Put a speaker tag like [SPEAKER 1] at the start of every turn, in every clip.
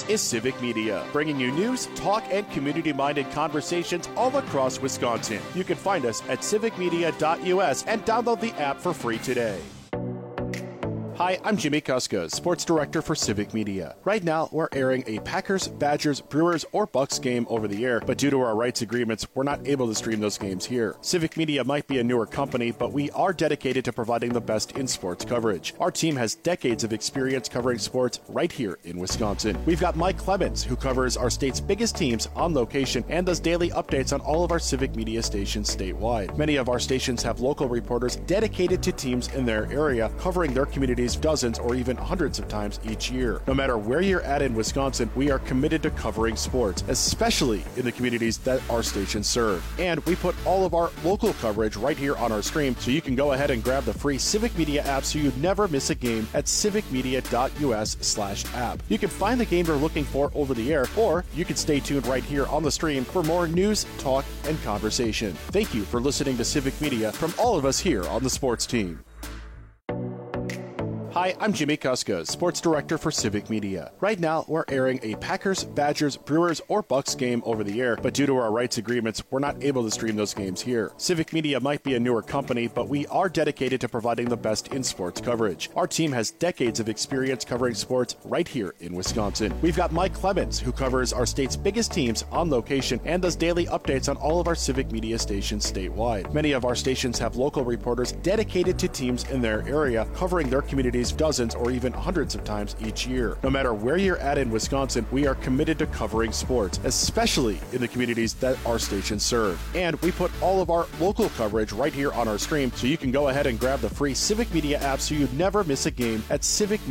[SPEAKER 1] This is Civic Media, bringing you news, talk, and community-minded conversations all across Wisconsin. You can find us at civicmedia.us and download the app for free today. Hi, I'm Jimmy Kuska, Sports Director for Civic Media. Right now, we're airing a Packers, Badgers, Brewers, or Bucks game over the air, but due to our rights agreements, we're not able to stream those games here. Civic Media might be a newer company, but we are dedicated to providing the best in sports coverage. Our team has decades of experience covering sports right here in Wisconsin. We've got Mike Clemens, who covers our state's biggest teams on location and does daily updates on all of our Civic Media stations statewide. Many of our stations have local reporters dedicated to teams in their area, covering their communities dozens or even hundreds of times each year. No matter where you're at in Wisconsin, we are committed to covering sports, especially in the communities that our stations serve. And we put all of our local coverage right here on our stream, so you can go ahead and grab the free Civic Media app so you never miss a game at civicmedia.us/app. You can find the game you're looking for over the air, or you can stay tuned right here on the stream for more news, talk, and conversation. Thank you for listening to Civic Media from all of us here on the sports team. Hi, I'm Jimmy Kuska, Sports Director for Civic Media. Right now, we're airing a Packers, Badgers, Brewers, or Bucks game over the air, but due to our rights agreements, we're not able to stream those games here. Civic Media might be a newer company, but we are dedicated to providing the best in sports coverage. Our team has decades of experience covering sports right here in Wisconsin. We've got Mike Clemens, who covers our state's biggest teams on location and does daily updates on all of our Civic Media stations statewide. Many of our stations have local reporters dedicated to teams in their area, covering their communities dozens or even hundreds of times each year. No matter where you're at in Wisconsin, we are committed to covering sports, especially in the communities that our stations serve. And we put all of our local coverage right here on our stream, so you can go ahead and grab the free Civic Media app so you never miss a game at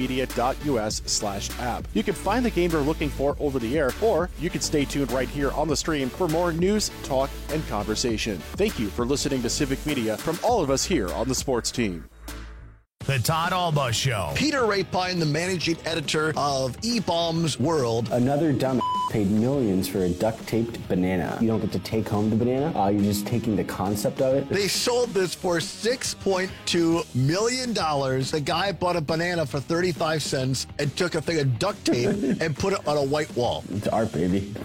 [SPEAKER 1] civicmedia.us/app. You can find the game you're looking for over the air, or you can stay tuned right here on the stream for more news, talk, and conversation. Thank you for listening to Civic Media from all of us here on the sports team.
[SPEAKER 2] The Todd Alba Show.
[SPEAKER 3] Peter Rapine, the managing editor of eBaum's World.
[SPEAKER 4] Another dumb paid millions for a duct-taped banana. You don't get to take home the banana. You're just taking the concept of it.
[SPEAKER 3] They sold this for $6.2 million. The guy bought a banana for 35 cents and took a thing of duct tape and put it on a white wall.
[SPEAKER 4] It's art, baby.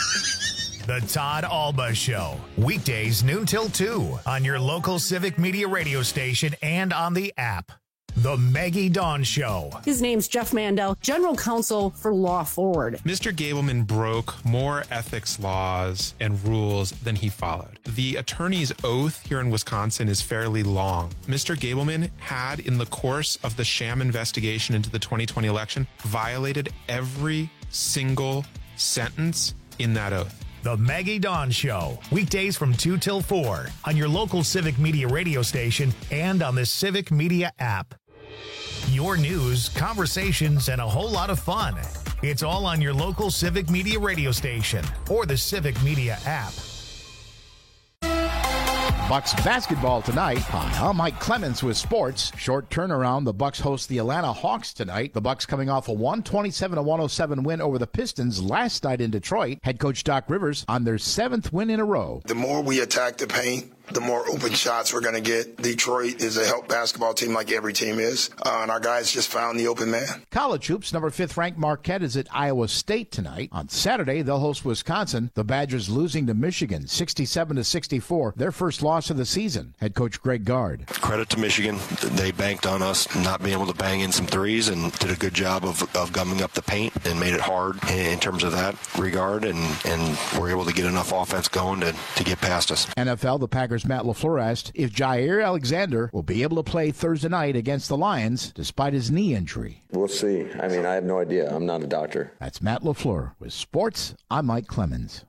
[SPEAKER 2] The Todd Alba Show. Weekdays noon till 2 on your local Civic Media radio station and on the app. The Maggie Dawn Show.
[SPEAKER 5] His name's Jeff Mandel, General Counsel for Law Forward.
[SPEAKER 6] Mr. Gableman broke more ethics laws and rules than he followed. The attorney's oath here in Wisconsin is fairly long. Mr. Gableman had, in the course of the sham investigation into the 2020 election, violated every single sentence in that oath.
[SPEAKER 2] The Maggie Dawn Show. Weekdays from 2 till 4 on your local Civic Media radio station and on the Civic Media app. Your news, conversations, and a whole lot of fun. It's all on your local Civic Media radio station or the Civic Media app.
[SPEAKER 7] Bucks basketball tonight. Hi, I'm Mike Clemens with sports. Short turnaround. The Bucks host the Atlanta Hawks tonight. The Bucks coming off a 127-107 win over the Pistons last night in Detroit. Head coach Doc Rivers on their 7th win in a row.
[SPEAKER 8] The more we attack the paint, the more open shots we're going to get. Detroit is a help basketball team like every team is, and our guys just found the open man.
[SPEAKER 7] College hoops, number 5th ranked Marquette is at Iowa State tonight. On Saturday, they'll host Wisconsin. The Badgers losing to Michigan 67-64, their first loss of the season. Head coach Greg Gard.
[SPEAKER 9] Credit to Michigan. They banked on us not being able to bang in some threes and did a good job of gumming up the paint and made it hard in terms of that regard, and were able to get enough offense going to get past us.
[SPEAKER 7] NFL, the Packers' Matt LaFleur asked if Jair Alexander will be able to play Thursday night against the Lions despite his knee injury.
[SPEAKER 10] We'll see. I mean, I have no idea. I'm not a doctor.
[SPEAKER 7] That's Matt LaFleur. With sports, I'm Mike Clemens.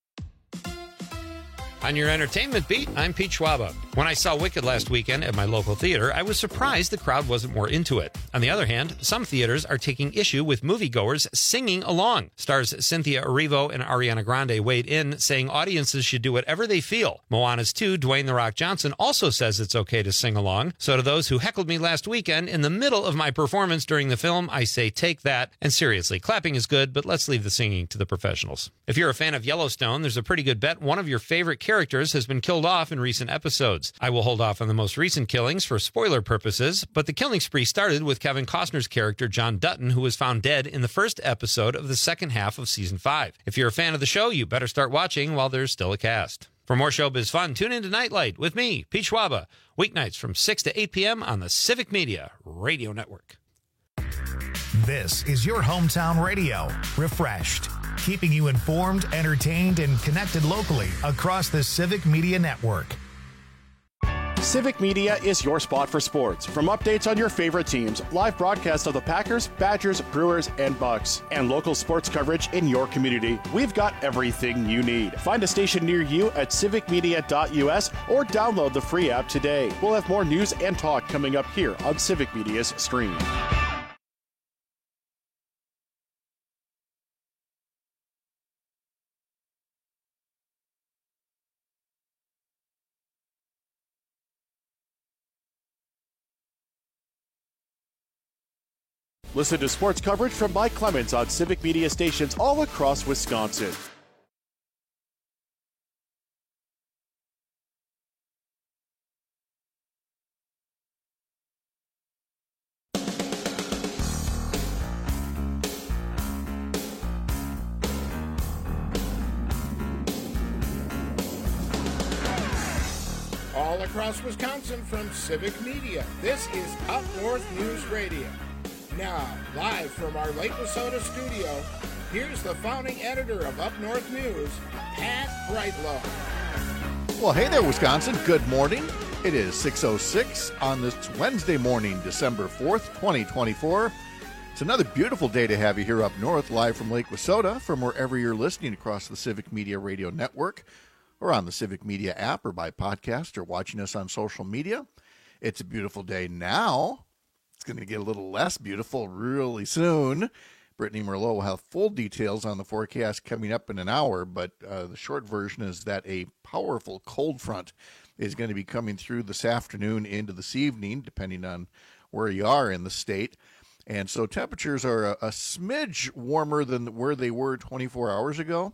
[SPEAKER 11] On your entertainment beat, I'm Pete Schwaba. When I saw Wicked last weekend at my local theater, I was surprised the crowd wasn't more into it. On the other hand, some theaters are taking issue with moviegoers singing along. Stars Cynthia Erivo and Ariana Grande weighed in, saying audiences should do whatever they feel. Moana's 2, Dwayne "The Rock" Johnson, also says it's okay to sing along. So to those who heckled me last weekend, in the middle of my performance during the film, I say take that. And seriously, clapping is good, but let's leave the singing to the professionals. If you're a fan of Yellowstone, there's a pretty good bet one of your favorite characters characters has been killed off in recent episodes. I will hold off on the most recent killings for spoiler purposes, but the killing spree started with Kevin Costner's character John Dutton, who was found dead in the first episode of the second half of Season 5. If you're a fan of the show, you better start watching while there's still a cast. For more showbiz fun, tune into Nightlight with me, Pete Schwaba, weeknights from 6 to 8 p.m. on the Civic Media Radio Network.
[SPEAKER 2] This is your hometown radio, Refreshed, keeping you informed, entertained, and connected locally across the Civic Media Network.
[SPEAKER 1] Civic Media is your spot for sports. From updates on your favorite teams, live broadcasts of the Packers, Badgers, Brewers, and Bucks, and local sports coverage in your community, we've got everything you need. Find a station near you at civicmedia.us or download the free app today. We'll have more news and talk coming up here on Civic Media's stream. Listen to sports coverage from Mike Clemens on Civic Media stations all across Wisconsin.
[SPEAKER 7] All across Wisconsin from Civic Media, this is Up North News Radio. Now, live from our Lake Wissota studio, here's the founding editor of Up North News, Pat Brightlow.
[SPEAKER 12] Well, hey there, Wisconsin. Good morning. It is 6:06 on this Wednesday morning, December 4th, 2024. It's another beautiful day to have you here up north, live from Lake Wissota, from wherever you're listening across the Civic Media Radio Network, or on the Civic Media app, or by podcast, or watching us on social media. It's a beautiful day now. It's going to get a little less beautiful really soon. Brittany Merlot will have full details on the forecast coming up in an hour, but the short version is that a powerful cold front is going to be coming through this afternoon into this evening, depending on where you are in the state. And so temperatures are a smidge warmer than where they were 24 hours ago,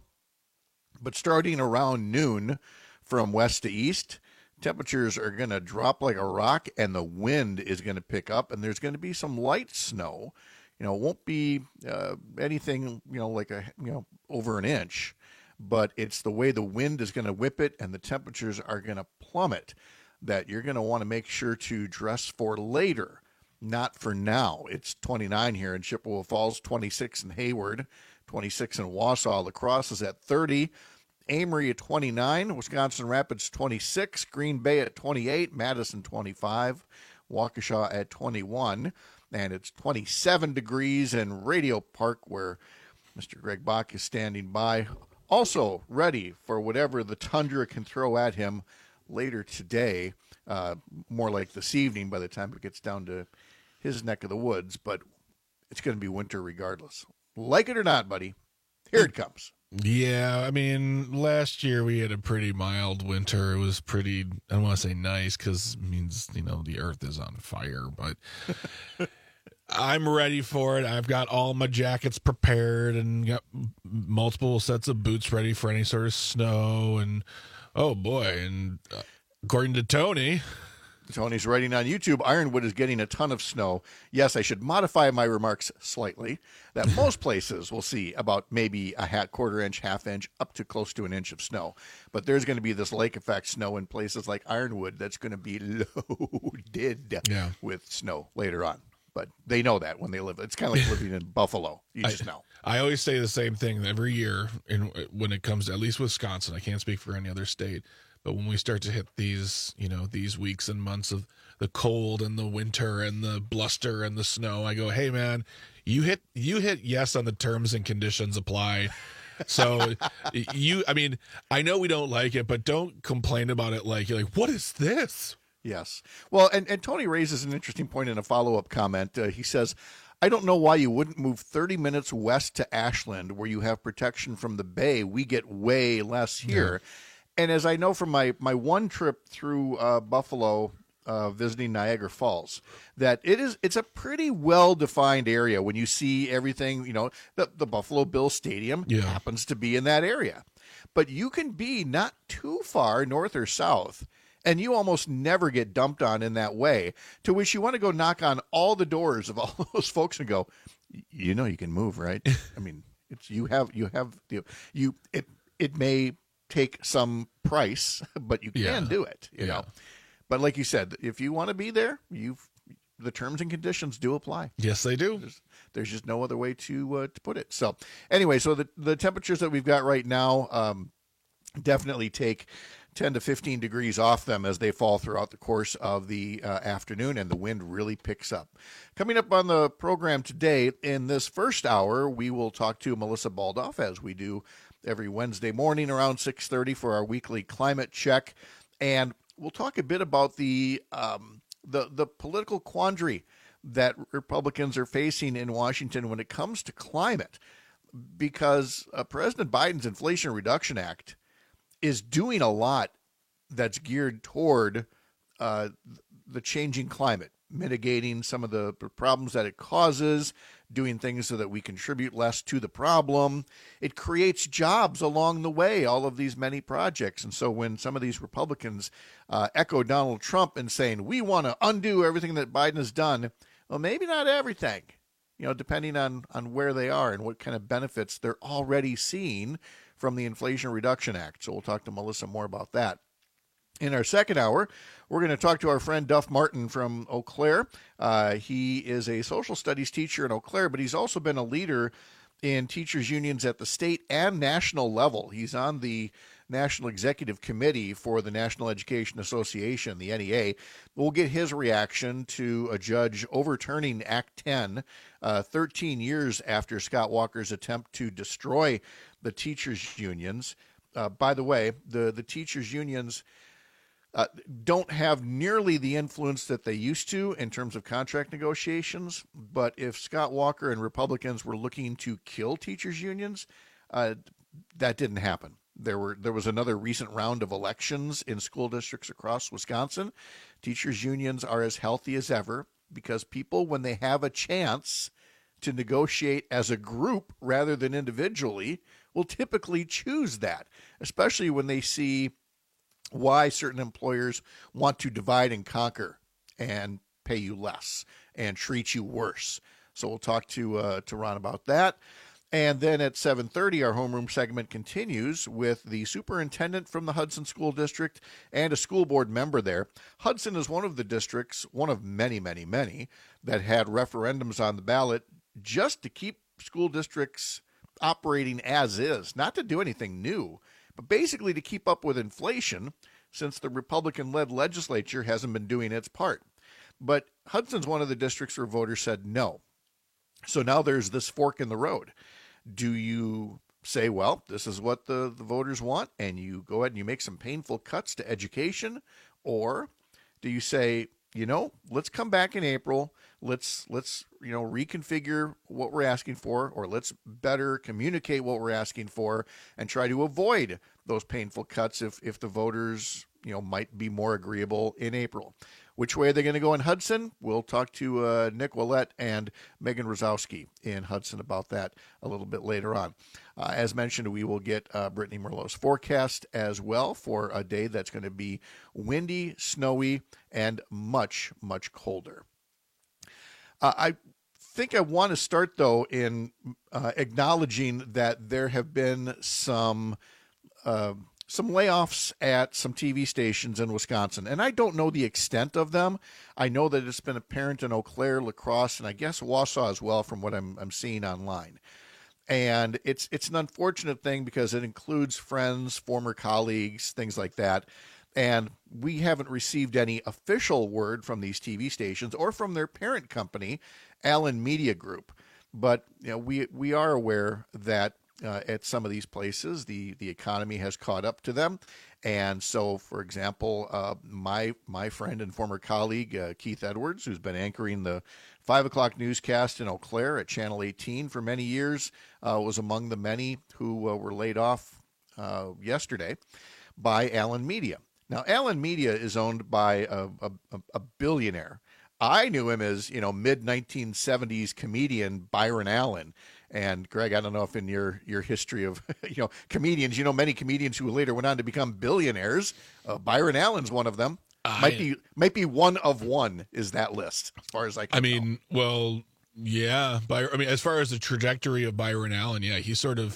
[SPEAKER 12] but starting around noon from west to east, temperatures are going to drop like a rock, and the wind is going to pick up, and there's going to be some light snow. It won't be anything, like over an inch, but it's the way the wind is going to whip it, and the temperatures are going to plummet, that you're going to want to make sure to dress for later, not for now. It's 29 here in Chippewa Falls, 26 in Hayward, 26 in Wausau. La Crosse is at 30. Amory at 29, Wisconsin Rapids 26, Green Bay at 28, Madison 25, Waukesha at 21, and it's 27 degrees in Radio Park, where Mr. Greg Bach is standing by, also ready for whatever the tundra can throw at him later today, more like this evening by the time it gets down to his neck of the woods, but it's going to be winter regardless. Like it or not, buddy, here it comes.
[SPEAKER 13] Yeah, I mean, last year we had a pretty mild winter. It was pretty, I don't want to say nice because it means, the earth is on fire, but I'm ready for it. I've got all my jackets prepared and got multiple sets of boots ready for any sort of snow. And, oh boy, and according to Tony's writing on YouTube, Ironwood is getting a ton of snow. Yes, I should modify my remarks slightly, that most places will see about maybe a quarter inch, half inch, up to close to an inch of snow. But there's going to be this lake effect snow in places like Ironwood that's going to be loaded with snow later on. But they know that when they live. It's kind of like living in Buffalo. You just know. I always say the same thing every year when it comes to at least Wisconsin. I can't speak for any other state. But when we start to hit these, these weeks and months of the cold and the winter and the bluster and the snow, I go, hey, man, you hit yes on the terms and conditions apply. So I know we don't like it, but don't complain about it like, you're like, what is this? Yes. Well, and Tony raises an interesting point in a follow-up comment. He says, I don't know why you wouldn't move 30 minutes west to Ashland, where you have protection from the bay. We get way less here. Yeah. And as I know from my one trip through Buffalo
[SPEAKER 12] visiting Niagara Falls, that it's a pretty well-defined area. When you see everything, the Buffalo Bills Stadium happens to be in that area. But you can be not too far north or south, and you almost never get dumped on in that way, to which you want to go knock on all the doors of all those folks and go, you can move, right? I mean, it may take some price, but you can do it, you know. But like you said, if you want to be there, the terms and conditions do apply.
[SPEAKER 13] Yes, they do.
[SPEAKER 12] There's just no other way to put it. So anyway, so the temperatures that we've got right now definitely take 10 to 15 degrees off them as they fall throughout the course of the afternoon, and the wind really picks up. Coming up on the program today, in this first hour, we will talk to Melissa Baldoff, as we do every Wednesday morning around 6:30 for our weekly climate check. And we'll talk a bit about the political quandary that Republicans are facing in Washington when it comes to climate, because President Biden's Inflation Reduction Act is doing a lot that's geared toward the changing climate, mitigating some of the problems that it causes, doing things so that we contribute less to the problem. It creates jobs along the way, all of these many projects. And so when some of these Republicans echo Donald Trump and saying, we want to undo everything that Biden has done, well, maybe not everything, depending on where they are and what kind of benefits they're already seeing from the Inflation Reduction Act. So we'll talk to Melissa more about that. In our second hour, we're going to talk to our friend Duff Martin from Eau Claire. He is a social studies teacher in Eau Claire, but he's also been a leader in teachers' unions at the state and national level. He's on the National Executive Committee for the National Education Association, the NEA. We'll get his reaction to a judge overturning Act 10, 13 years after Scott Walker's attempt to destroy the teachers' unions. By the way, the teachers' unions don't have nearly the influence that they used to in terms of contract negotiations. But if Scott Walker and Republicans were looking to kill teachers' unions, that didn't happen. There was another recent round of elections in school districts across Wisconsin. Teachers' unions are as healthy as ever because people, when they have a chance to negotiate as a group rather than individually, will typically choose that, especially when they see why certain employers want to divide and conquer and pay you less and treat you worse. So we'll talk to Ron about that. And then at 7:30, our homeroom segment continues with the superintendent from the Hudson School District and a school board member there. Hudson is one of the districts, one of many, many, many, that had referendums on the ballot just to keep school districts operating as is, not to do anything new, but basically to keep up with inflation, since the Republican-led legislature hasn't been doing its part. But Hudson's one of the districts where voters said no. So now there's this fork in the road. Do you say, well, this is what the voters want, and you go ahead and you make some painful cuts to education? Or do you say, let's come back in April, let's reconfigure what we're asking for, or let's better communicate what we're asking for and try to avoid those painful cuts if the voters, might be more agreeable in April. Which way are they going to go in Hudson? We'll talk to Nick Willett and Megan Rosowski in Hudson about that a little bit later on. As mentioned, we will get Brittany Merlot's forecast as well for a day that's going to be windy, snowy, and much, much colder. I think I want to start, though, in acknowledging that there have been some layoffs at some TV stations in Wisconsin, and I don't know the extent of them. I know that it's been apparent in Eau Claire, La Crosse, and I guess Wausau as well from what I'm seeing online. And it's an unfortunate thing because it includes friends, former colleagues, things like that. And we haven't received any official word from these TV stations or from their parent company, Allen Media Group. But we are aware that at some of these places, the economy has caught up to them. And so, for example, my friend and former colleague, Keith Edwards, who's been anchoring the 5 o'clock newscast in Eau Claire at Channel 18 for many years, was among the many who were laid off yesterday by Allen Media. Now, Allen Media is owned by a billionaire. I knew him as, mid-1970s comedian Byron Allen. And Greg, I don't know if in your history of, comedians, many comedians who later went on to become billionaires. Byron Allen's one of them. Might be one of one is that list, as far as I can tell.
[SPEAKER 13] Well, yeah. As far as the trajectory of Byron Allen, yeah, he started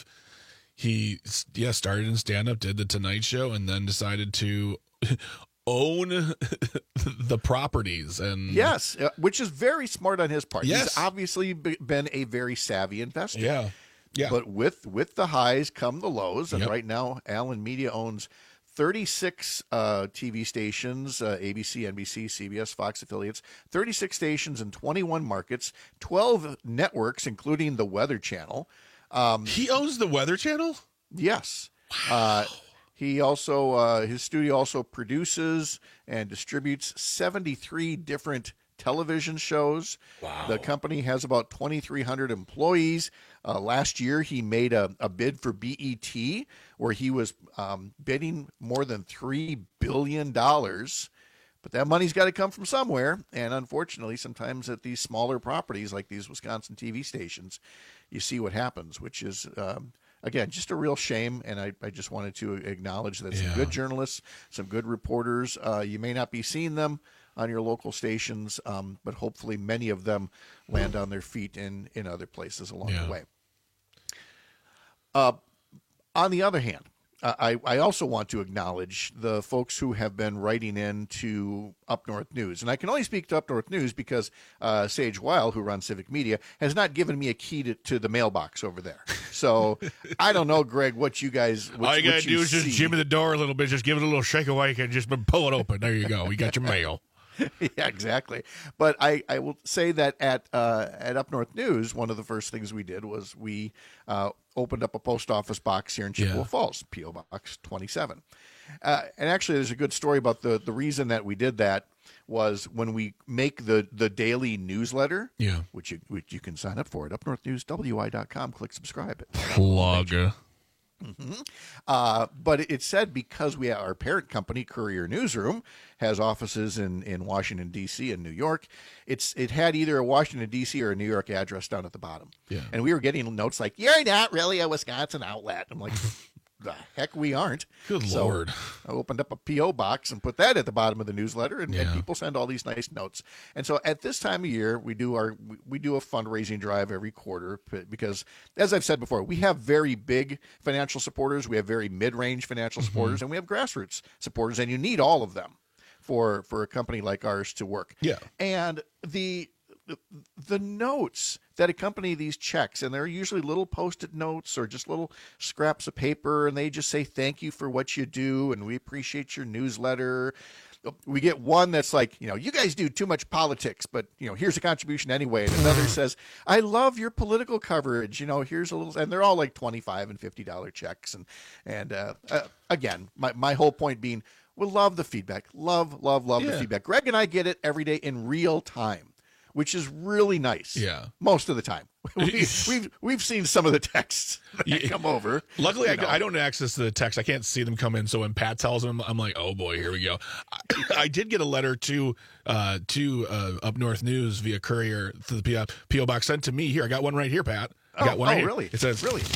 [SPEAKER 13] in stand-up, did the Tonight Show, and then decided to own the properties. And
[SPEAKER 12] yes, which is very smart on his part.
[SPEAKER 13] Yes.
[SPEAKER 12] He's obviously been a very savvy investor.
[SPEAKER 13] Yeah.
[SPEAKER 12] But with the highs come the lows, and right now Allen Media owns 36 TV stations, ABC, NBC, CBS, Fox affiliates, 36 stations in 21 markets, 12 networks, including the Weather Channel.
[SPEAKER 13] He owns the Weather Channel?
[SPEAKER 12] Yes. Wow. He also, his studio also produces and distributes 73 different television shows.
[SPEAKER 13] Wow.
[SPEAKER 12] The company has about 2,300 employees. Last year, he made a bid for BET where he was bidding more than $3 billion. But that money's got to come from somewhere. And unfortunately, sometimes at these smaller properties like these Wisconsin TV stations, you see what happens, which is, again, just a real shame. And I just wanted to acknowledge that some good journalists, some good reporters, you may not be seeing them on your local stations, but hopefully many of them land on their feet in other places along the way. On the other hand, I also want to acknowledge the folks who have been writing in to Up North News. And I can only speak to Up North News because Sage Weil, who runs Civic Media, has not given me a key to the mailbox over there. So I don't know, Greg, what you guys
[SPEAKER 13] all you got to do is just jimmy the door a little bit, just give it a little shake awake and just pull it open. There you go. You got your mail.
[SPEAKER 12] Yeah, exactly. But I will say that at Up North News, one of the first things we did was we opened up a post office box here in Chippewa Falls, P.O. Box 27. And actually, there's a good story about the reason that we did that was when we make the daily newsletter, which you can sign up for at upnorthnewswi.com. Click subscribe.
[SPEAKER 13] Plug.
[SPEAKER 12] But it said because we have our parent company, Courier Newsroom, has offices in Washington, D.C. and New York. It had either a Washington, D.C. or a New York address down at the bottom.
[SPEAKER 13] Yeah.
[SPEAKER 12] And we were getting notes like, "You're not really a Wisconsin outlet." I'm like, the heck we aren't.
[SPEAKER 13] Good Lord.
[SPEAKER 12] I opened up a P.O. box and put that at the bottom of the newsletter, and people send all these nice notes. And so at this time of year, we do a fundraising drive every quarter because, as I've said before, we have very big financial supporters, we have very mid-range financial supporters, and we have grassroots supporters, and you need all of them for a company like ours to work.
[SPEAKER 13] Yeah.
[SPEAKER 12] And the notes that accompany these checks, and they're usually little Post-it notes or just little scraps of paper, and they just say thank you for what you do, and we appreciate your newsletter. We get one that's like, you guys do too much politics, but here's a contribution anyway. And another says, I love your political coverage. Here's a little, and they're all like $25 and $50 checks. And again, my whole point being, we love the feedback, love the feedback. Greg and I get it every day in real time, which is really nice.
[SPEAKER 13] Yeah.
[SPEAKER 12] Most of the time. We've seen some of the texts that come over.
[SPEAKER 13] Luckily, I don't access the text. I can't see them come in. So when Pat tells them, I'm like, oh boy, here we go. I did get a letter to Up North News via courier to the P.O. box sent to me. Here, I got one right here, Pat. I got one right here.
[SPEAKER 12] Really?
[SPEAKER 13] It says,
[SPEAKER 12] really?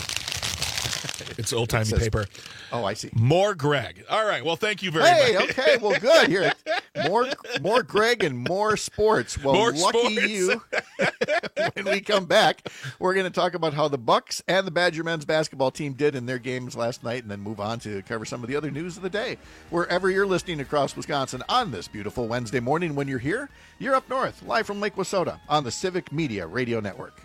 [SPEAKER 13] It's old-timey paper.
[SPEAKER 12] Oh, I see.
[SPEAKER 13] More Greg. All right. Well, thank you very much.
[SPEAKER 12] Hey, okay. Well, good. Here, more Greg and more sports. Well,
[SPEAKER 13] more
[SPEAKER 12] lucky
[SPEAKER 13] sports.
[SPEAKER 12] you. When we come back, we're going to talk about how the Bucks and the Badger men's basketball team did in their games last night, and then move on to cover some of the other news of the day. Wherever you're listening across Wisconsin on this beautiful Wednesday morning, when you're here, you're up north, live from Lake Wissota on the Civic Media Radio Network.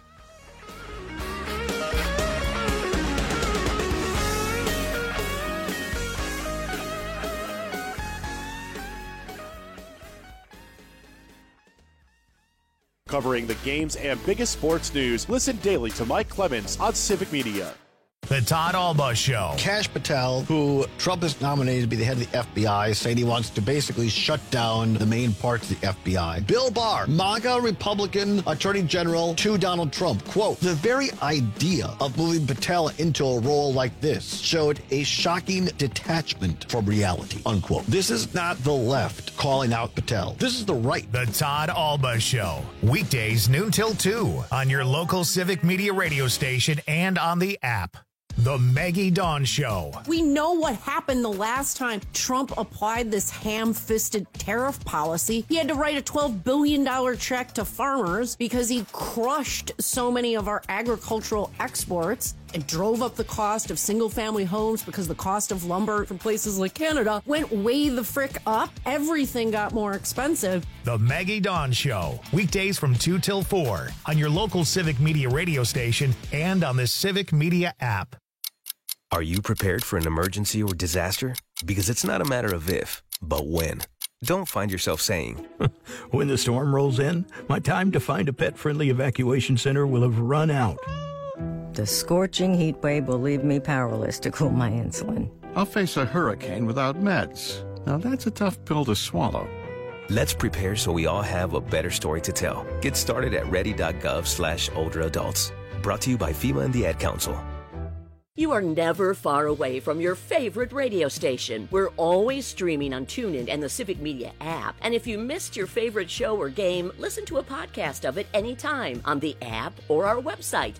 [SPEAKER 1] Covering the games and biggest sports news, listen daily to Mike Clemens on Civic Media.
[SPEAKER 2] The Todd Alba Show.
[SPEAKER 3] Kash Patel, who Trump has nominated to be the head of the FBI, saying he wants to basically shut down the main parts of the FBI. Bill Barr, MAGA Republican Attorney General to Donald Trump. Quote, the very idea of moving Patel into a role like this showed a shocking detachment from reality, unquote. This is not the left calling out Patel. This is the right.
[SPEAKER 2] The Todd Alba Show. Weekdays noon till 2 on your local Civic Media radio station and on the app. The Maggie Dawn Show.
[SPEAKER 5] We know what happened the last time Trump applied this ham-fisted tariff policy. He had to write a $12 billion check to farmers because he crushed so many of our agricultural exports and drove up the cost of single-family homes because the cost of lumber from places like Canada went way the frick up. Everything got more expensive.
[SPEAKER 2] The Maggie Dawn Show. Weekdays from 2 till 4 on your local Civic Media radio station and on the Civic Media app.
[SPEAKER 14] Are you prepared for an emergency or disaster? Because it's not a matter of if, but when. Don't find yourself saying,
[SPEAKER 15] when the storm rolls in, my time to find a pet-friendly evacuation center will have run out.
[SPEAKER 16] The scorching heat wave will leave me powerless to cool my insulin.
[SPEAKER 17] I'll face a hurricane without meds. Now that's a tough pill to swallow.
[SPEAKER 14] Let's prepare so we all have a better story to tell. Get started at ready.gov/older adults. Brought to you by FEMA and the Ad Council.
[SPEAKER 18] You are never far away from your favorite radio station. We're always streaming on TuneIn and the Civic Media app. And if you missed your favorite show or game, listen to a podcast of it anytime on the app or our website,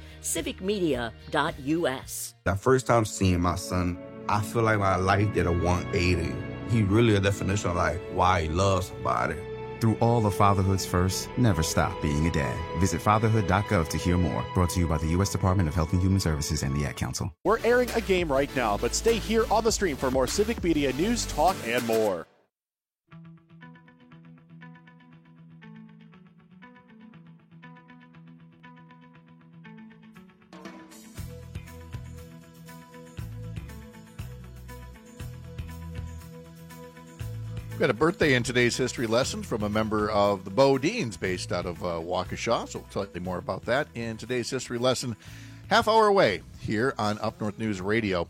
[SPEAKER 18] civicmedia.us.
[SPEAKER 19] The first time seeing my son, I feel like my life did a 180. He really a definition of like why he loves somebody.
[SPEAKER 20] Through all the fatherhoods first, never stop being a dad. Visit fatherhood.gov to hear more. Brought to you by the U.S. Department of Health and Human Services and the Ad Council.
[SPEAKER 1] We're airing a game right now, but stay here on the stream for more Civic Media news, talk, and more.
[SPEAKER 12] We've got a birthday in today's history lesson from a member of the Bodines based out of Waukesha, so we'll tell you more about that in today's history lesson, half hour away here on Up North News Radio.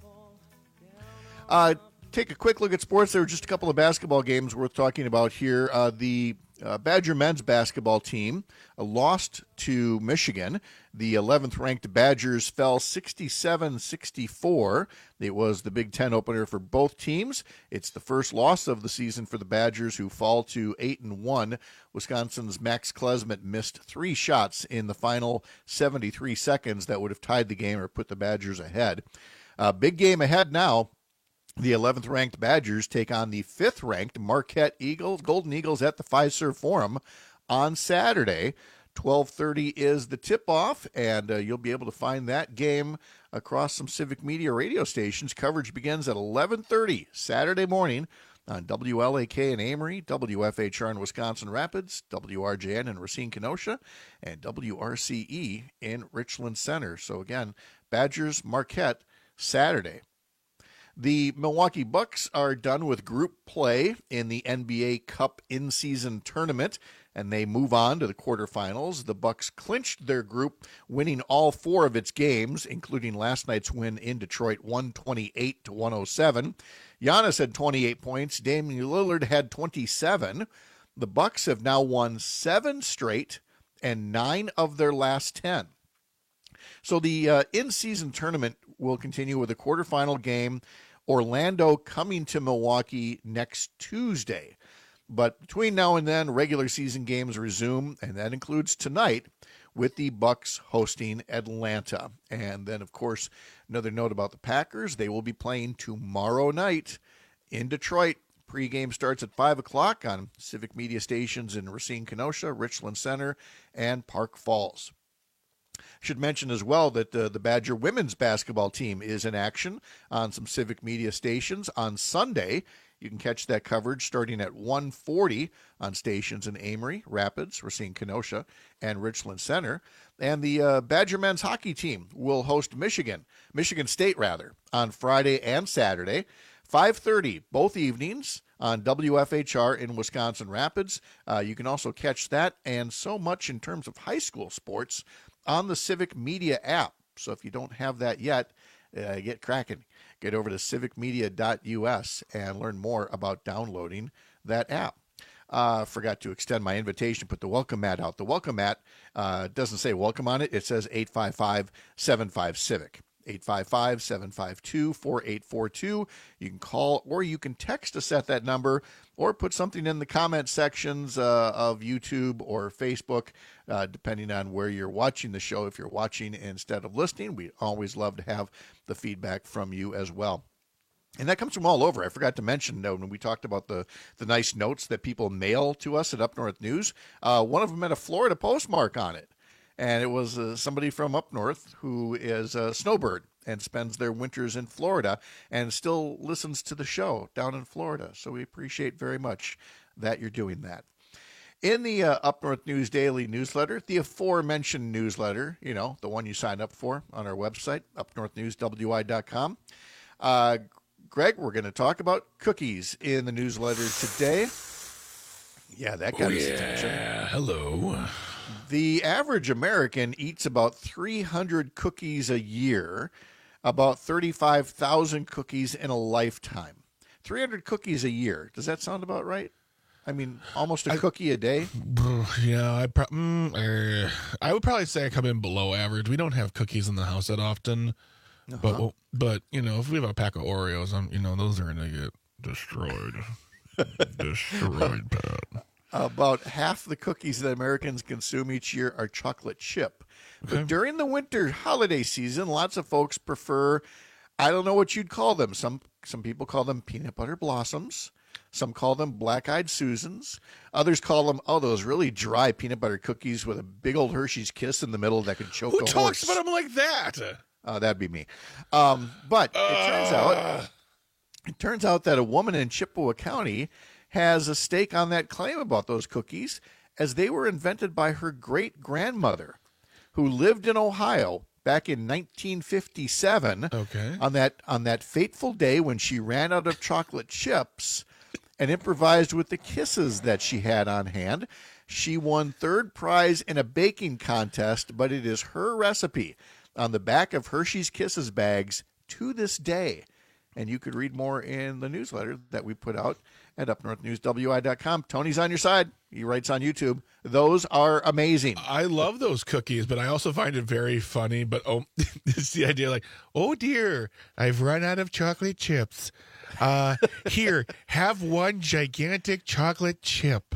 [SPEAKER 12] Take a quick look at sports. There were just a couple of basketball games worth talking about here. The Badger men's basketball team lost to Michigan. The 11th-ranked Badgers fell 67-64. It was the Big Ten opener for both teams. It's the first loss of the season for the Badgers, who fall to 8-1. Wisconsin's Max Klesmit missed 3 shots in the final 73 seconds that would have tied the game or put the Badgers ahead. Big game ahead now. The 11th-ranked Badgers take on the 5th-ranked Marquette Golden Eagles at the Fiserv Forum on Saturday. 12:30 is the tip-off, and you'll be able to find that game across some Civic Media radio stations. Coverage begins at 11:30 Saturday morning on WLAK in Amory, WFHR in Wisconsin Rapids, WRJN in Racine Kenosha, and WRCE in Richland Center. So again, Badgers Marquette Saturday. The Milwaukee Bucks are done with group play in the NBA Cup in-season tournament, and they move on to the quarterfinals. The Bucks clinched their group, winning all 4 of its games, including last night's win in Detroit, 128-107. Giannis had 28 points. Damian Lillard had 27. The Bucks have now won 7 straight and 9 of their last 10. So the in-season tournament will continue with a quarterfinal game, Orlando coming to Milwaukee next Tuesday. But between now and then, regular season games resume, and that includes tonight with the Bucks hosting Atlanta. And then, of course, another note about the Packers, they will be playing tomorrow night in Detroit. Pre-game starts at 5 o'clock on Civic Media stations in Racine Kenosha, Richland Center, and Park Falls. Should mention as well that the Badger women's basketball team is in action on some Civic Media stations on Sunday. You can catch that coverage starting at 1:40 on stations in Amory, Rapids, Racine Kenosha, and Richland Center. And the Badger men's hockey team will host Michigan State, on Friday and Saturday, 5:30 both evenings on WFHR in Wisconsin Rapids. You can also catch that and so much in terms of high school sports on the Civic Media app. So if you don't have that yet, get cracking. Get over to civicmedia.us and learn more about downloading that app. Forgot to extend my invitation, put the welcome mat out. The welcome mat doesn't say welcome on it. It says 855-75-CIVIC. 855-752-4842. You can call or you can text us at that number or put something in the comment sections of YouTube or Facebook, depending on where you're watching the show. If you're watching instead of listening, we always love to have the feedback from you as well. And that comes from all over. I forgot to mention when we talked about the nice notes that people mail to us at Up North News. One of them had a Florida postmark on it. And it was somebody from up north who is a snowbird and spends their winters in Florida and still listens to the show down in Florida. So we appreciate very much that you're doing that. In the Up North News Daily newsletter, the aforementioned newsletter, the one you sign up for on our website, upnorthnewswi.com. Greg, we're going to talk about cookies in the newsletter today. Yeah, that got his attention.
[SPEAKER 13] Hello.
[SPEAKER 12] The average American eats about 300 cookies a year, about 35,000 cookies in a lifetime. 300 cookies a year. Does that sound about right? I mean, almost a cookie a day?
[SPEAKER 13] Yeah, I would probably say I come in below average. We don't have cookies in the house that often. But if we have a pack of Oreos, those are going to get destroyed. Destroyed, Pat.
[SPEAKER 12] About half the cookies that Americans consume each year are chocolate chip. Okay. But during the winter holiday season, lots of folks prefer, I don't know what you'd call them. Some people call them peanut butter blossoms. Some call them black-eyed Susans. Others call them, those really dry peanut butter cookies with a big old Hershey's Kiss in the middle that could choke a horse.
[SPEAKER 13] Who talks about them like that?
[SPEAKER 12] That'd be me. But it turns out that a woman in Chippewa County has a stake on that claim about those cookies, as they were invented by her great-grandmother, who lived in Ohio back in 1957.
[SPEAKER 13] Okay.
[SPEAKER 12] On that fateful day when she ran out of chocolate chips and improvised with the kisses that she had on hand. She won third prize in a baking contest, but it is her recipe on the back of Hershey's Kisses bags to this day. And you could read more in the newsletter that we put out at upnorthnewswi.com. Tony's on your side. He writes on YouTube. Those are amazing.
[SPEAKER 13] I love those cookies, but I also find it very funny. But it's the idea like, oh dear, I've run out of chocolate chips. Here, have one gigantic chocolate chip.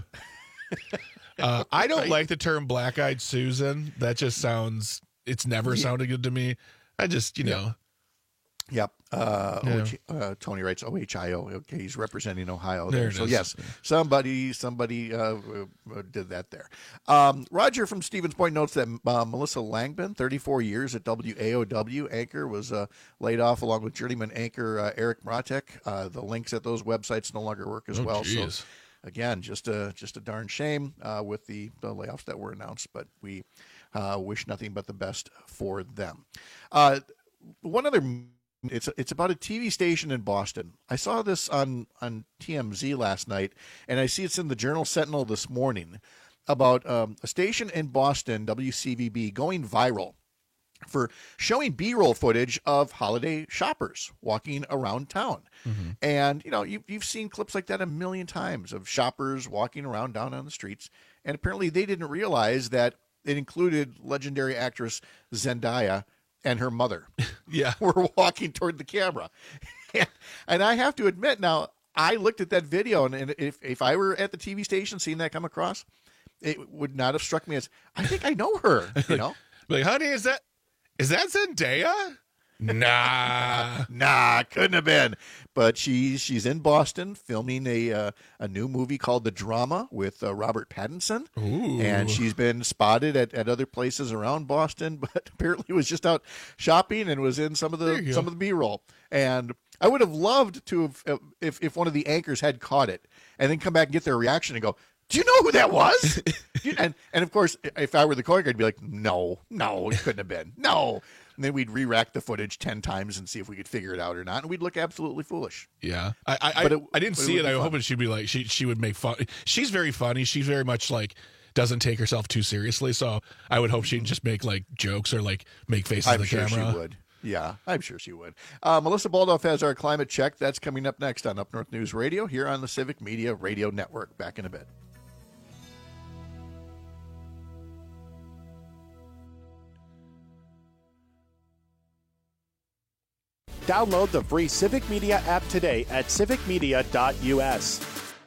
[SPEAKER 13] I don't like the term black-eyed Susan. That just sounds, it's never sounded good to me. I just,
[SPEAKER 12] Yep. Tony writes OHIO. Okay, he's representing Ohio
[SPEAKER 13] there.
[SPEAKER 12] There. So, yes, somebody did that there. Roger from Stevens Point notes that Melissa Langbin, 34 years at WAOW anchor, was laid off along with journeyman anchor Eric Mratek. The links at those websites no longer work as well.
[SPEAKER 13] Geez.
[SPEAKER 12] So, again, just a darn shame with the layoffs that were announced, but we wish nothing but the best for them. One other... It's about a TV station in Boston. I saw this on TMZ last night, and I see it's in the Journal Sentinel this morning about a station in Boston, WCVB, going viral for showing B-roll footage of holiday shoppers walking around town. Mm-hmm. And, you've seen clips like that a million times of shoppers walking around down on the streets, and apparently they didn't realize that it included legendary actress Zendaya and her mother were walking toward the camera. And I have to admit now, I looked at that video, and if I were at the TV station seeing that come across, it would not have struck me as, I think I know her,
[SPEAKER 13] Like, honey, is that Zendaya? Nah,
[SPEAKER 12] couldn't have been. But she's in Boston filming a new movie called The Drama with Robert Pattinson.
[SPEAKER 13] Ooh.
[SPEAKER 12] And she's been spotted at other places around Boston, but apparently was just out shopping and was in some of the B-roll. And I would have loved to have, if one of the anchors had caught it and then come back and get their reaction and go, do you know who that was? and of course, if I were the co-anchor, I'd be like, no, it couldn't have been. No. And then we'd re-rack the footage 10 times and see if we could figure it out or not. And we'd look absolutely foolish.
[SPEAKER 13] Yeah. I didn't see it. I was hoping she'd be like, she would make fun. She's very funny. She's very much like, doesn't take herself too seriously. So I would hope she'd just make like jokes or like make faces at the camera.
[SPEAKER 12] She would. Yeah, I'm sure she would. Melissa Baldoff has our climate check. That's coming up next on Up North News Radio here on the Civic Media Radio Network. Back in a bit.
[SPEAKER 1] Download the free Civic Media app today at civicmedia.us.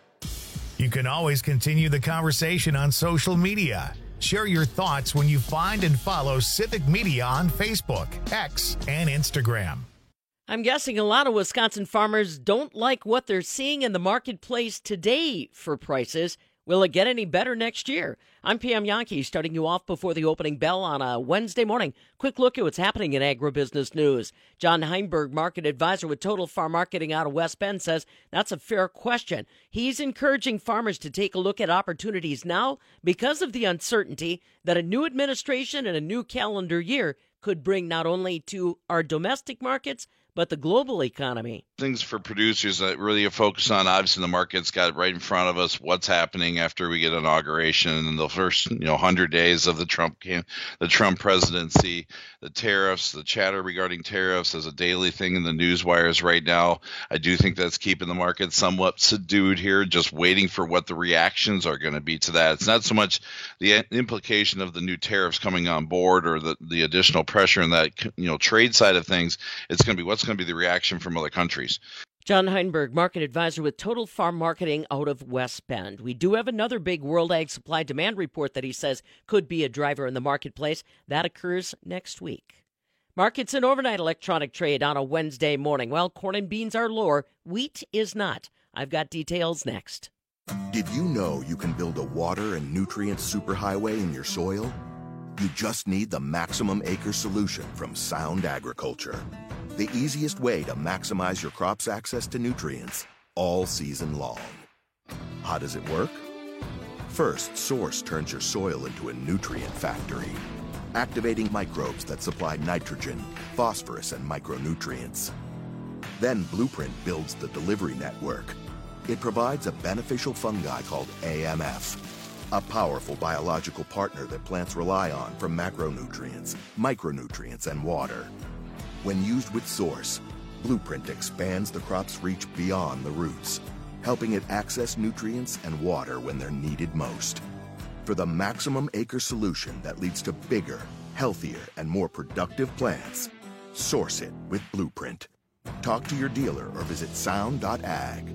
[SPEAKER 2] You can always continue the conversation on social media. Share your thoughts when you find and follow Civic Media on Facebook, X, and Instagram.
[SPEAKER 21] I'm guessing a lot of Wisconsin farmers don't like what they're seeing in the marketplace today for prices. Will it get any better next year? I'm Pam Yankee, starting you off before the opening bell on a Wednesday morning. Quick look at what's happening in agribusiness news. John Heinberg, market advisor with Total Farm Marketing out of West Bend, says that's a fair question. He's encouraging farmers to take a look at opportunities now because of the uncertainty that a new administration and a new calendar year could bring not only to our domestic markets, but the global economy.
[SPEAKER 22] Things for producers that really focus on, obviously the market's got right in front of us what's happening after we get inauguration and the first 100 days of the Trump presidency, the tariffs, the chatter regarding tariffs as a daily thing in the news wires right now. I do think that's keeping the market somewhat subdued here, just waiting for what the reactions are going to be to that. It's not so much the implication of the new tariffs coming on board or the additional pressure in that trade side of things. It's going to be what's going to be the reaction from other countries.
[SPEAKER 21] John Heinberg, market advisor with Total Farm Marketing out of West Bend. We do have another big World Ag Supply Demand report that he says could be a driver in the marketplace. That occurs next week. Markets and overnight electronic trade on a Wednesday morning. Well, corn and beans are lower. Wheat is not. I've got details next.
[SPEAKER 23] Did you know you can build a water and nutrient superhighway in your soil? You just need the Maximum Acre solution from Sound Agriculture. The easiest way to maximize your crop's access to nutrients all season long. How does it work? First, Source turns your soil into a nutrient factory, activating microbes that supply nitrogen, phosphorus, and micronutrients. Then Blueprint builds the delivery network. It provides a beneficial fungi called AMF, a powerful biological partner that plants rely on for macronutrients, micronutrients, and water. When used with Source, Blueprint expands the crop's reach beyond the roots, helping it access nutrients and water when they're needed most. For the Maximum Acre solution that leads to bigger, healthier, and more productive plants, source it with Blueprint. Talk to your dealer or visit sound.ag.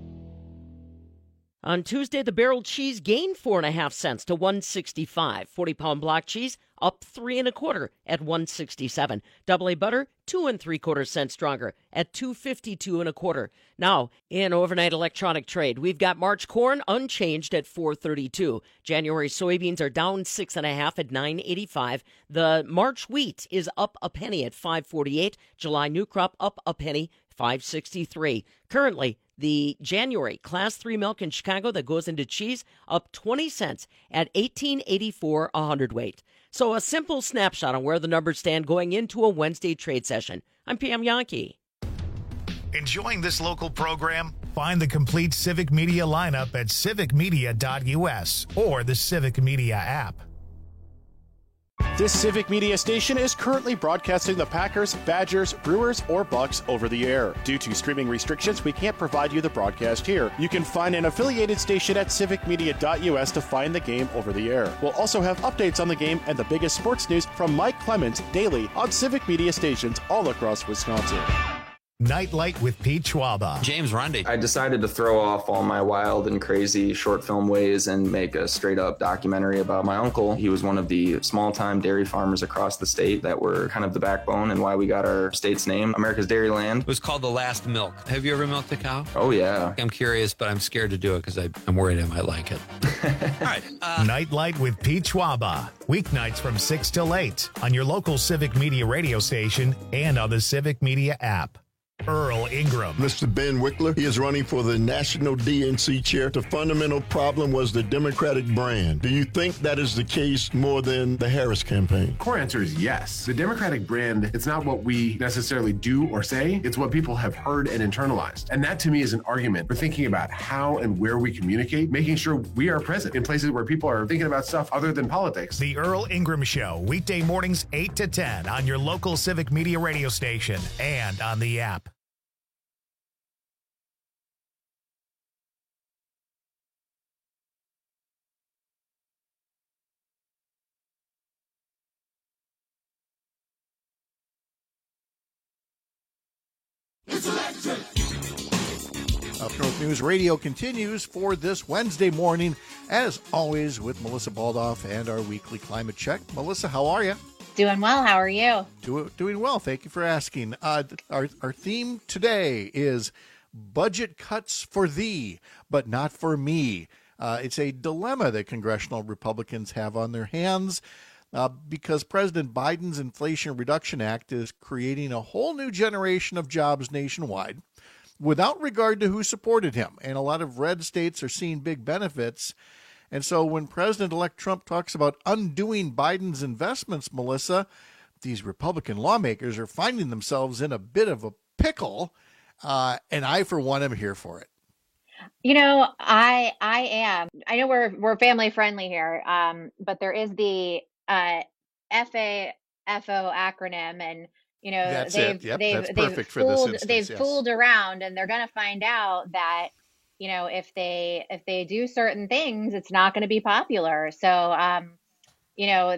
[SPEAKER 21] On Tuesday, the barrel cheese gained 4.5 cents to $1.65. 40-pound block cheese up 3 1/4 at $1.67. Double A butter 2 3/4 cents stronger at $2.52 1/4. Now, in overnight electronic trade, we've got March corn unchanged at $4.32. January soybeans are down 6.5 at $9.85. The March wheat is up a penny at $5.48. July new crop up a penny, $5.63. Currently, the January Class 3 milk in Chicago that goes into cheese up 20 cents at $18.84 a hundredweight. So a simple snapshot on where the numbers stand going into a Wednesday trade session. I'm Pam Yankee.
[SPEAKER 2] Enjoying this local program? Find the complete Civic Media lineup at civicmedia.us or the Civic Media app.
[SPEAKER 1] This Civic Media station is currently broadcasting the Packers, Badgers, Brewers, or Bucks over the air. Due to streaming restrictions, we can't provide you the broadcast here. You can find an affiliated station at civicmedia.us to find the game over the air. We'll also have updates on the game and the biggest sports news from Mike Clemens daily on Civic Media stations all across Wisconsin.
[SPEAKER 2] Nightlight with Pete Schwaba.
[SPEAKER 11] James Rundy.
[SPEAKER 24] I decided to throw off all my wild and crazy short film ways and make a straight up documentary about my uncle. He was one of the small time dairy farmers across the state that were kind of the backbone and why we got our state's name, America's Dairyland.
[SPEAKER 11] It was called The Last Milk. Have you ever milked a cow?
[SPEAKER 24] Oh, yeah.
[SPEAKER 11] I'm curious, but I'm scared to do it because I'm worried I might like it. All right.
[SPEAKER 2] Nightlight with Pete Schwaba. Weeknights from 6 till 8 on your local Civic Media radio station and on the Civic Media app. Earl Ingram.
[SPEAKER 4] Mr. Ben Wickler, he is running for the national DNC chair. The fundamental problem was the Democratic brand. Do you think that is the case more than the Harris campaign?
[SPEAKER 6] Core answer is yes. The Democratic brand, it's not what we necessarily do or say, it's what people have heard and internalized. And that to me is an argument for thinking about how and where we communicate, making sure we are present in places where people are thinking about stuff other than politics.
[SPEAKER 2] The Earl Ingram Show, weekday mornings 8 to 10 on your local Civic Media radio station and on the app.
[SPEAKER 12] Up North News Radio continues for this Wednesday morning, as always, with Melissa Baldoff and our weekly climate check. Melissa, how are you?
[SPEAKER 8] Doing well. How are you?
[SPEAKER 12] Doing well. Thank you for asking. Our theme today is budget cuts for thee, but not for me. It's a dilemma that congressional Republicans have on their hands because President Biden's Inflation Reduction Act is creating a whole new generation of jobs nationwide, without regard to who supported him. And a lot of red states are seeing big benefits. And so when President-elect Trump talks about undoing Biden's investments, Melissa, these Republican lawmakers are finding themselves in a bit of a pickle. And I, for one, am here for it.
[SPEAKER 8] You know, I am. I know we're family friendly here, but there is the FAFO acronym, and you know,
[SPEAKER 12] that's perfect for this instance.
[SPEAKER 8] They've fooled around, and they're going to find out that, you know, if they do certain things, it's not going to be popular. So, you know,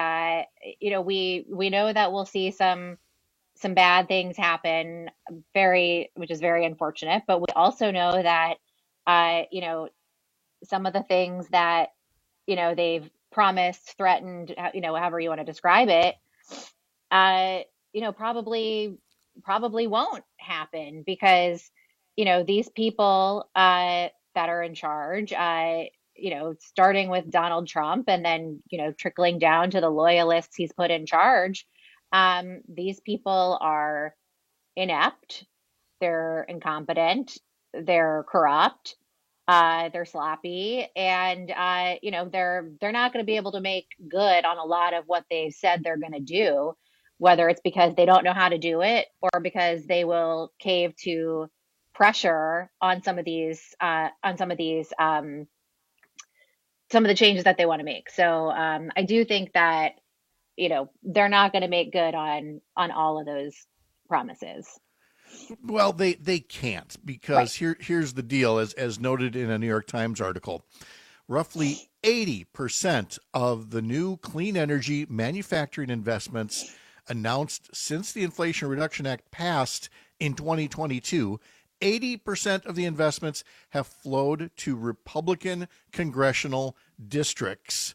[SPEAKER 8] we know that we'll see some bad things happen, which is very unfortunate. But we also know that, you know, some of the things that, you know, they've promised, threatened, you know, however you want to describe it, you know, probably won't happen because, you know, these people that are in charge, you know, starting with Donald Trump and then, you know, trickling down to the loyalists he's put in charge, these people are inept, they're incompetent, they're corrupt, they're sloppy, and you know, they're not going to be able to make good on a lot of what they've said they're going to do, whether it's because they don't know how to do it or because they will cave to pressure on some of the changes that they want to make. So I do think that, you know, they're not going to make good on all of those promises.
[SPEAKER 12] Well, they can't, because right. Here's the deal, as noted in a New York Times article. Roughly 80% of the new clean energy manufacturing investments announced since the Inflation Reduction Act passed in 2022, 80% of the investments have flowed to Republican congressional districts.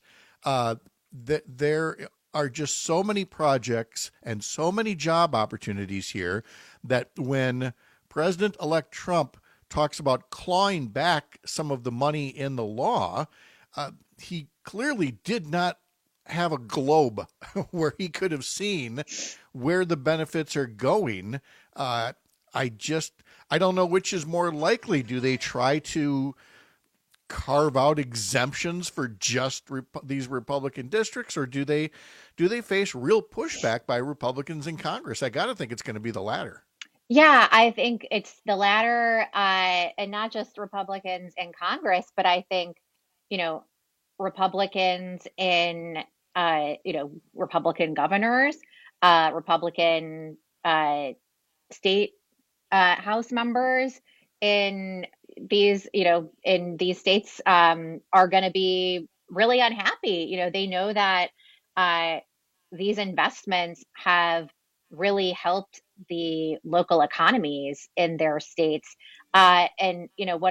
[SPEAKER 12] There are just so many projects and so many job opportunities here that when President-elect Trump talks about clawing back some of the money in the law, he clearly did not have a globe where he could have seen where the benefits are going. I don't know which is more likely. Do they try to carve out exemptions for just these Republican districts, or do they face real pushback by Republicans in Congress? I got to think it's going to be the latter.
[SPEAKER 8] Yeah, I think it's the latter, and not just Republicans in Congress, but I think, you know, Republicans in, you know, Republican governors, Republican state House members in these, you know, in these states are going to be really unhappy. You know, they know that these investments have really helped the local economies in their states. And, you know,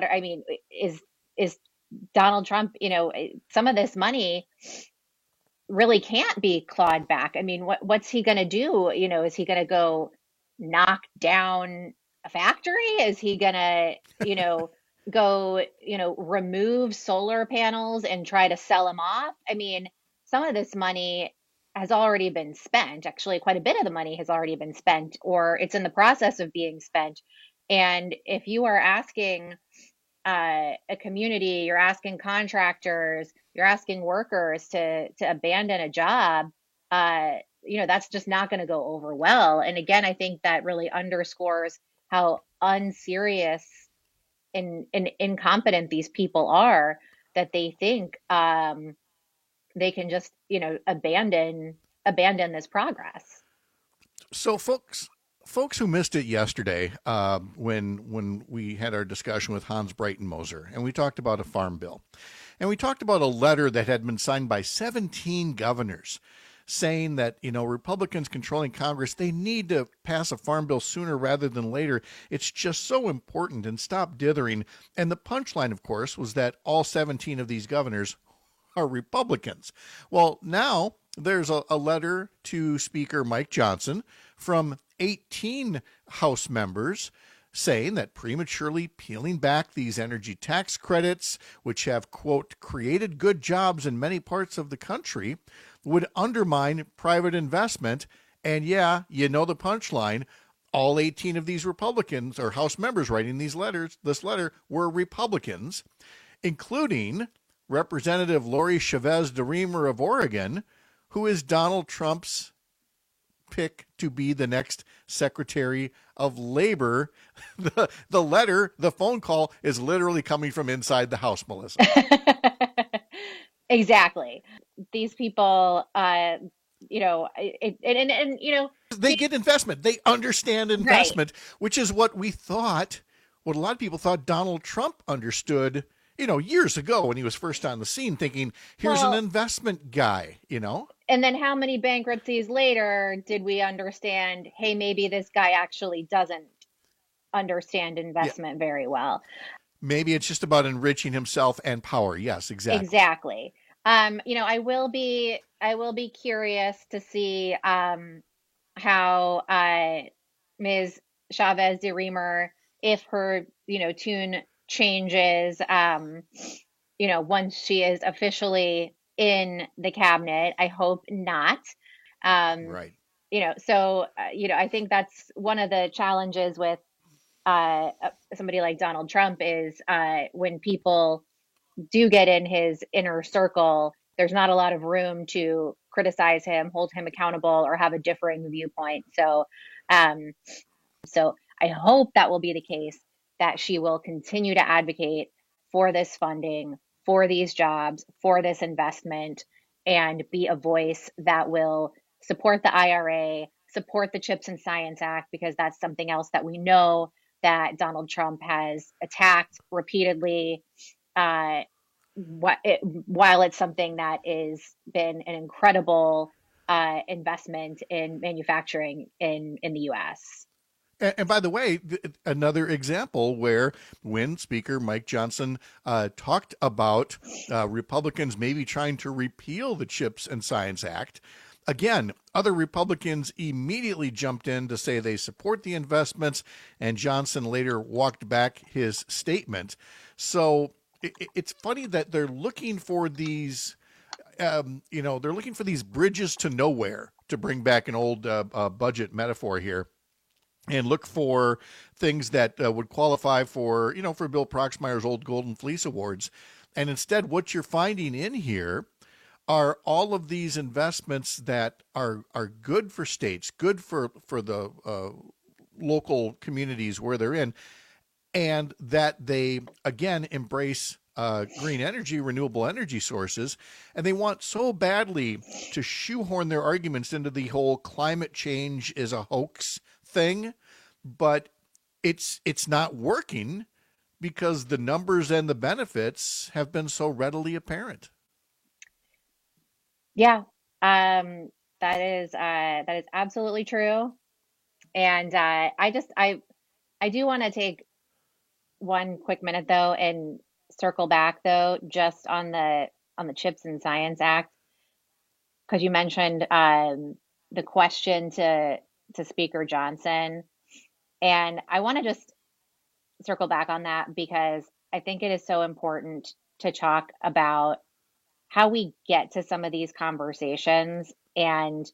[SPEAKER 8] is Donald Trump, you know, some of this money really can't be clawed back. I mean, what's he going to do? You know, is he going to go knock down a factory? Is he going to, you know, go, you know, remove solar panels and try to sell them off? I mean, some of this money has already been spent. Actually, quite a bit of the money has already been spent, or it's in the process of being spent. And if you are asking a community, you're asking contractors, you're asking workers to abandon a job, that's just not going to go over well. And again, I think that really underscores how unserious and incompetent these people are, that they think they can just, abandon this progress.
[SPEAKER 12] So folks who missed it yesterday, when we had our discussion with Hans Breitenmoser, and we talked about a farm bill, and we talked about a letter that had been signed by 17 governors saying that, Republicans controlling Congress, they need to pass a farm bill sooner rather than later. It's just so important, and stop dithering. And the punchline, of course, was that all 17 of these governors are Republicans. Well, now there's a letter to Speaker Mike Johnson from 18 House members saying that prematurely peeling back these energy tax credits, which have, quote, created good jobs in many parts of the country, would undermine private investment. And yeah, the punchline, all 18 of these Republicans or House members writing this letter were Republicans, including Representative Lori Chavez DeRemer of Oregon, who is Donald Trump's pick to be the next Secretary of Labor. The letter, the phone call is literally coming from inside the House, Melissa.
[SPEAKER 8] Exactly. These people, they
[SPEAKER 12] get investment. They understand investment, right, which is what a lot of people thought Donald Trump understood, years ago when he was first on the scene, thinking, here's an investment guy,
[SPEAKER 8] And then how many bankruptcies later did we understand, hey, maybe this guy actually doesn't understand investment very well.
[SPEAKER 12] Maybe it's just about enriching himself and power. Yes, exactly.
[SPEAKER 8] Exactly. I will be curious to see how Ms. Chavez DeRemer, if her, tune changes, once she is officially in the cabinet. I hope not.
[SPEAKER 12] Right.
[SPEAKER 8] I think that's one of the challenges with somebody like Donald Trump is when people do get in his inner circle, there's not a lot of room to criticize him, hold him accountable, or have a differing viewpoint. So I hope that will be the case, that she will continue to advocate for this funding, for these jobs, for this investment, and be a voice that will support the IRA, support the CHIPS and Science Act, because that's something else that we know that Donald Trump has attacked repeatedly, while it's something that has been an incredible investment in manufacturing in the U.S.
[SPEAKER 12] And by the way, another example where when Speaker Mike Johnson talked about Republicans maybe trying to repeal the CHIPS and Science Act, again, other Republicans immediately jumped in to say they support the investments, and Johnson later walked back his statement. So it's funny that they're looking for these, they're looking for these bridges to nowhere, to bring back an old budget metaphor here, and look for things that would qualify for Bill Proxmire's old Golden Fleece Awards. And instead, what you're finding in here are all of these investments that are good for states, good for the local communities where they're in, and that they, again, embrace green energy, renewable energy sources, and they want so badly to shoehorn their arguments into the whole climate change is a hoax thing, but it's not working because the numbers and the benefits have been so readily apparent.
[SPEAKER 8] Yeah, that is absolutely true. And I do want to take one quick minute though and circle back though just on the CHIPS and Science Act, because you mentioned the question to Speaker Johnson, and I want to just circle back on that because I think it is so important to talk about how we get to some of these conversations. And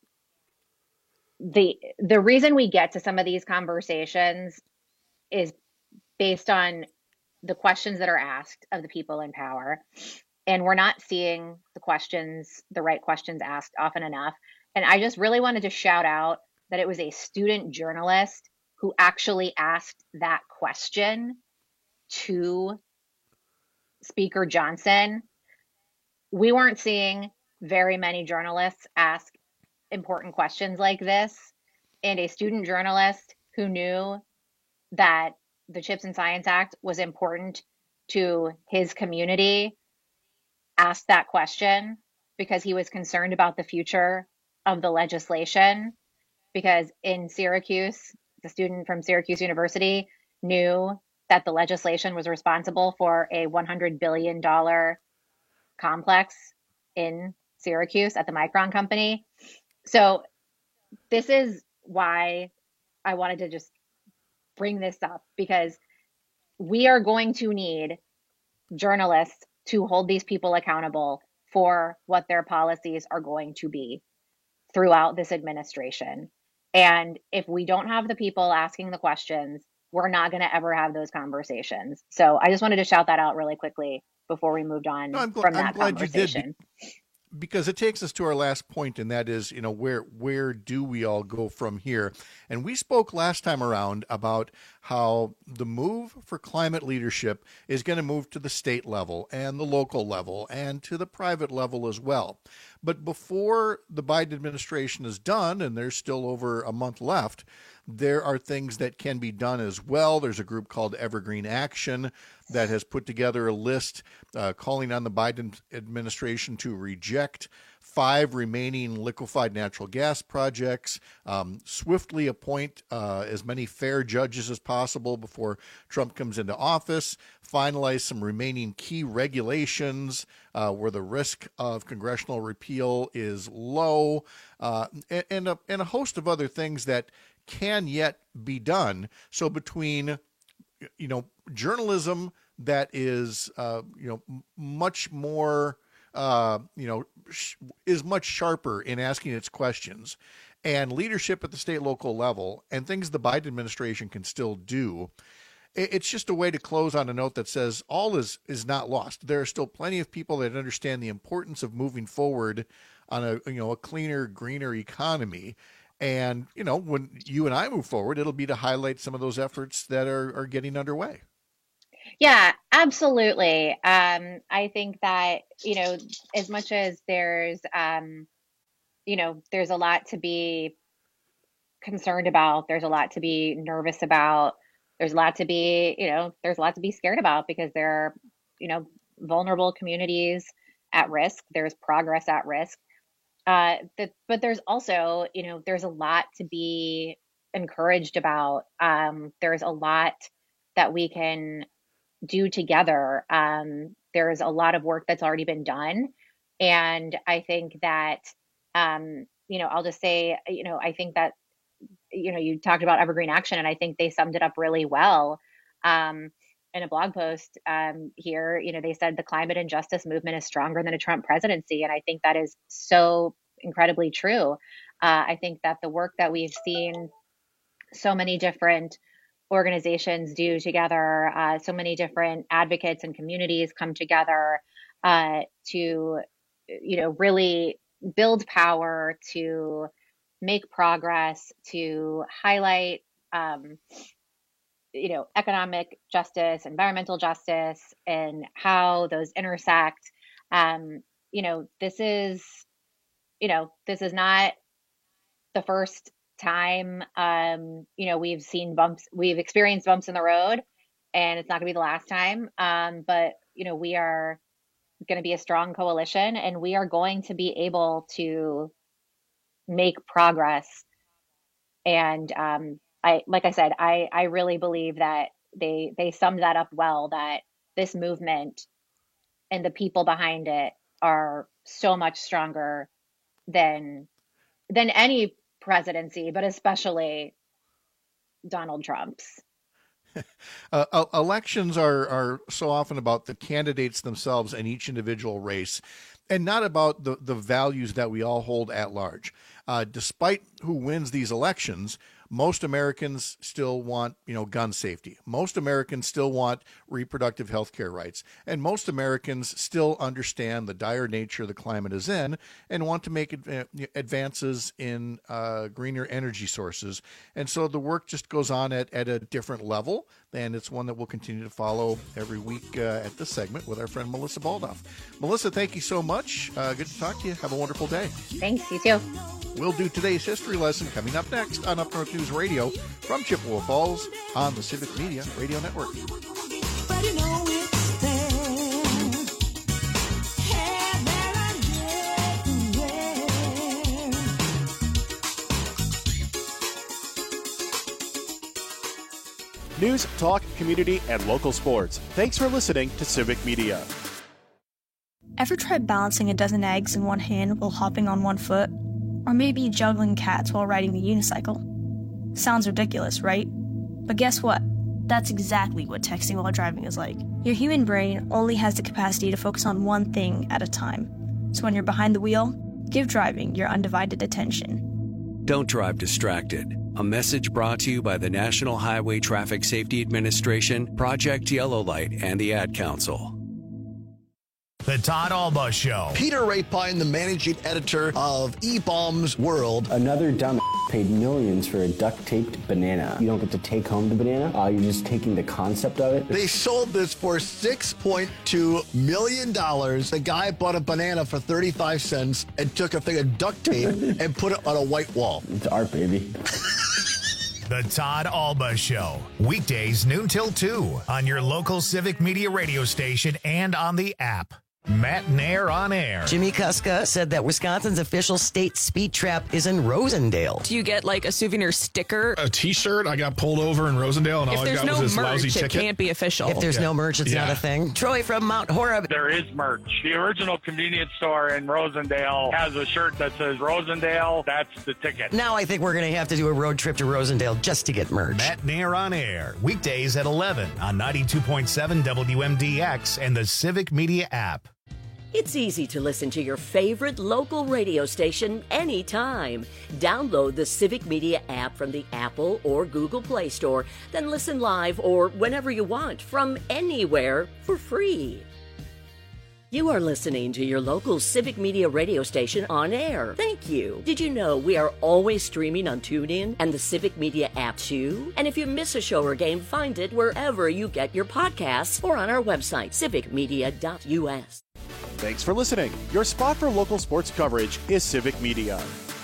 [SPEAKER 8] the reason we get to some of these conversations is based on the questions that are asked of the people in power. And we're not seeing the right questions asked often enough. And I just really wanted to shout out that it was a student journalist who actually asked that question to Speaker Johnson. We weren't seeing very many journalists ask important questions like this. And a student journalist who knew that the CHIPS and Science Act was important to his community asked that question because he was concerned about the future of the legislation. Because in Syracuse, the student from Syracuse University knew that the legislation was responsible for a $100 billion complex in Syracuse at the Micron company. So this is why I wanted to just bring this up, because we are going to need journalists to hold these people accountable for what their policies are going to be throughout this administration. And if we don't have the people asking the questions, we're not going to ever have those conversations. So I just wanted to shout that out really quickly before we moved on from that conversation.
[SPEAKER 12] You did, because it takes us to our last point, and that is, where do we all go from here? And we spoke last time around about how the move for climate leadership is going to move to the state level and the local level and to the private level as well. But before the Biden administration is done, and there's still over a month left, there are things that can be done as well. There's a group called Evergreen Action that has put together a list calling on the Biden administration to reject 5 remaining liquefied natural gas projects, swiftly appoint as many fair judges as possible before Trump comes into office, finalize some remaining key regulations where the risk of congressional repeal is low, and a host of other things that can yet be done. So between, journalism that is, much more, is much sharper in asking its questions, and leadership at the state, local level, and things the Biden administration can still do, it's just a way to close on a note that says all is not lost. There are still plenty of people that understand the importance of moving forward on a cleaner, greener economy. And, when you and I move forward, it'll be to highlight some of those efforts that are getting underway.
[SPEAKER 8] Yeah, absolutely. I think that, as much as there's a lot to be concerned about, there's a lot to be nervous about, there's a lot to be, there's a lot to be scared about, because there are, vulnerable communities at risk. There's progress at risk. But there's also, there's a lot to be encouraged about. There's a lot that we can do together. There's a lot of work that's already been done. And I think that, I'll just say, I think that, you talked about Evergreen Action, and I think they summed it up really well. In a blog post here, they said the climate and justice movement is stronger than a Trump presidency. And I think that is so incredibly true. I think that the work that we've seen so many different organizations do together, so many different advocates and communities come together to, really build power, to make progress, to highlight, economic justice, environmental justice, and how those intersect. This is not the first time, we've experienced bumps in the road, and it's not gonna be the last time. But we are going to be a strong coalition, and we are going to be able to make progress. And, like I said, I really believe that they summed that up well, that this movement and the people behind it are so much stronger than any presidency, but especially Donald Trump's.
[SPEAKER 12] Elections are so often about the candidates themselves in each individual race. and not about the values that we all hold at large. Despite who wins these elections, most Americans still want, gun safety. Most Americans still want reproductive health care rights. And most Americans still understand the dire nature the climate is in and want to make advances in greener energy sources. And so the work just goes on at a different level. And it's one that we'll continue to follow every week at this segment with our friend Melissa Baldoff. Melissa, thank you so much. Good to talk to you. Have a wonderful day.
[SPEAKER 8] Thanks, you too.
[SPEAKER 12] We'll do today's history lesson coming up next on Up North News Radio from Chippewa Falls on the Civic Media Radio Network.
[SPEAKER 1] News, talk, community, and local sports. Thanks for listening to Civic Media.
[SPEAKER 3] Ever tried balancing a dozen eggs in one hand while hopping on one foot? Or maybe juggling cats while riding the unicycle? Sounds ridiculous, right? But guess what? That's exactly what texting while driving is like. Your human brain only has the capacity to focus on one thing at a time. So when you're behind the wheel, give driving your undivided attention.
[SPEAKER 7] Don't drive distracted. A message brought to you by the National Highway Traffic Safety Administration, Project Yellow Light, and the Ad Council.
[SPEAKER 2] The Todd Alba Show.
[SPEAKER 9] Peter Rapine, the managing editor of eBaum's World.
[SPEAKER 10] Another dumb paid millions for a duct-taped banana. You don't get to take home the banana. You're just taking the concept of it.
[SPEAKER 9] They sold this for $6.2 million. The guy bought a banana for 35 cents and took a thing of duct tape and put it on a white wall.
[SPEAKER 10] It's art, baby.
[SPEAKER 2] The Todd Alba Show. Weekdays noon till 2 on your local Civic Media radio station and on the app. Matt Nair on air.
[SPEAKER 25] Jimmy Kuska said that Wisconsin's official state speed trap is in Rosendale.
[SPEAKER 26] Do you get like a souvenir sticker?
[SPEAKER 27] A T-shirt. I got pulled over in Rosendale, and all I got was this lousy ticket.
[SPEAKER 26] It can't be official.
[SPEAKER 25] If there's no merch, it's not a thing. Troy from Mount Horeb.
[SPEAKER 28] There is merch. The original convenience store in Rosendale has a shirt that says Rosendale. That's the ticket.
[SPEAKER 25] Now I think we're going to have to do a road trip to Rosendale just to get merch.
[SPEAKER 2] Matt Nair on air. Weekdays at 11 on 92.7 WMDX and the Civic Media app.
[SPEAKER 18] It's easy to listen to your favorite local radio station anytime. Download the Civic Media app from the Apple or Google Play Store, then listen live or whenever you want from anywhere for free. You are listening to your local Civic Media radio station on air. Thank you. Did you know we are always streaming on TuneIn and the Civic Media app too? And if you miss a show or game, find it wherever you get your podcasts or on our website, civicmedia.us.
[SPEAKER 1] Thanks for listening. Your spot for local sports coverage is Civic Media.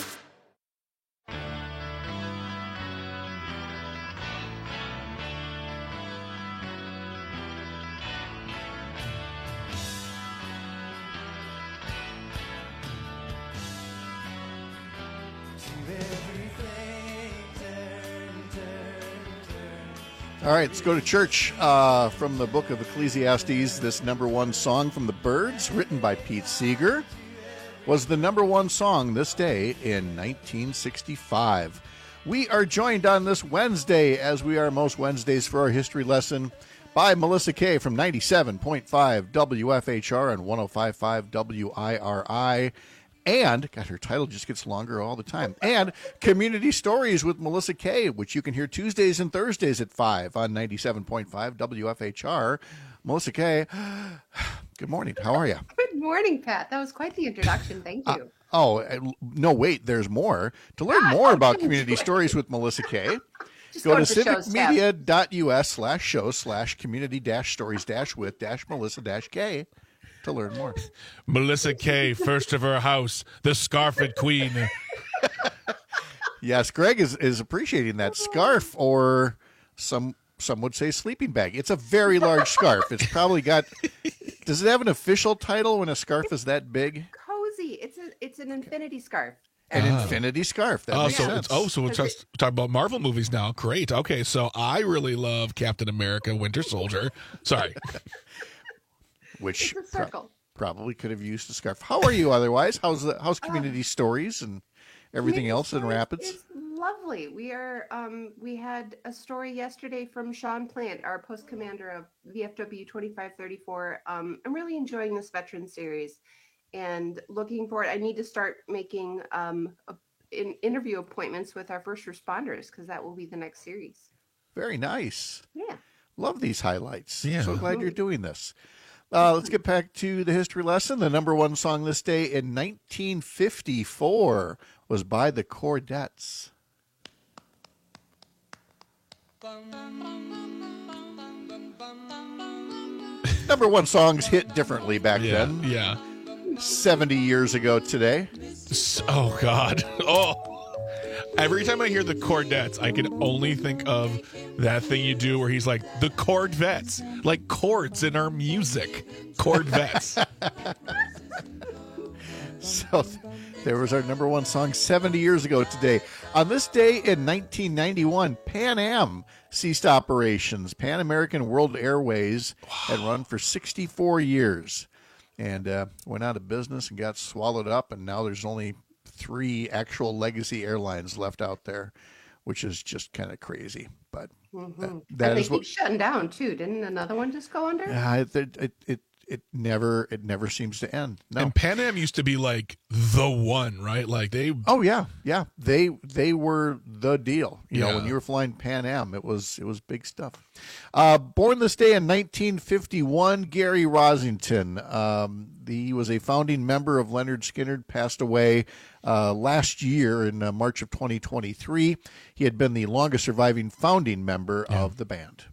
[SPEAKER 12] All right, let's go to church from the book of Ecclesiastes. This number one song from the Byrds, written by Pete Seeger, was the number one song this day in 1965. We are joined on this Wednesday, as we are most Wednesdays for our history lesson, by Melissa Kay from 97.5 WFHR and 105.5 WIRI. And, God, her title just gets longer all the time. And Community Stories with Melissa Kay, which you can hear Tuesdays and Thursdays at 5 on 97.5 WFHR. Melissa Kay, good morning. How are you?
[SPEAKER 29] Good morning, Pat. That was quite the introduction. Thank you.
[SPEAKER 12] No, wait, there's more. To learn more about Community Stories with Melissa Kay, go to civicmedia.us/show/community-stories-with-melissa-k to learn more.
[SPEAKER 13] Melissa Kay, first of her house, the Scarfed Queen.
[SPEAKER 12] Yes, Greg is appreciating that scarf, or some would say sleeping bag. It's a very large scarf. It's probably got. Does it have an official title when a scarf is that big?
[SPEAKER 29] Cozy. It's an infinity scarf.
[SPEAKER 12] An infinity scarf. That makes sense.
[SPEAKER 13] So we're talking about Marvel movies now. Great. Okay, so I really love Captain America: Winter Soldier. Sorry.
[SPEAKER 12] Which probably could have used a scarf. How are you otherwise? How's Community Stories and everything else in Rapids?
[SPEAKER 29] It's lovely. We had a story yesterday from Sean Plant, our post commander of VFW 2534. I'm really enjoying this veteran series, and looking forward. I need to start making interview appointments with our first responders, because that will be the next series.
[SPEAKER 12] Very nice.
[SPEAKER 29] Yeah.
[SPEAKER 12] Love these highlights.
[SPEAKER 13] Yeah.
[SPEAKER 12] So glad you're doing this. Let's get back to the history lesson. The number one song this day in 1954 was by the Chordettes. Number one songs hit differently back then.
[SPEAKER 13] Yeah.
[SPEAKER 12] 70 years ago today.
[SPEAKER 13] Oh, God. Oh. Every time I hear the Chordettes, I can only think of that thing you do where he's like, the Chordvettes, like chords in our music. Chordvettes.
[SPEAKER 12] So there was our number one song 70 years ago today. On this day in 1991, Pan Am ceased operations. Pan American World Airways had run for 64 years and went out of business and got swallowed up, and now there's only 3 actual legacy airlines left out there, which is just kind of crazy. But that is
[SPEAKER 29] keep shutting down too. Didn't another one just go under?
[SPEAKER 12] It never seems to end. No.
[SPEAKER 13] And Pan Am used to be like the one, right? Like they.
[SPEAKER 12] Oh yeah. They were the deal. You know, when you were flying Pan Am, it was big stuff. Born this day in 1951, Gary Rosington. He was a founding member of Lynyrd Skynyrd. Passed away last year in March of 2023. He had been the longest surviving founding member of the band.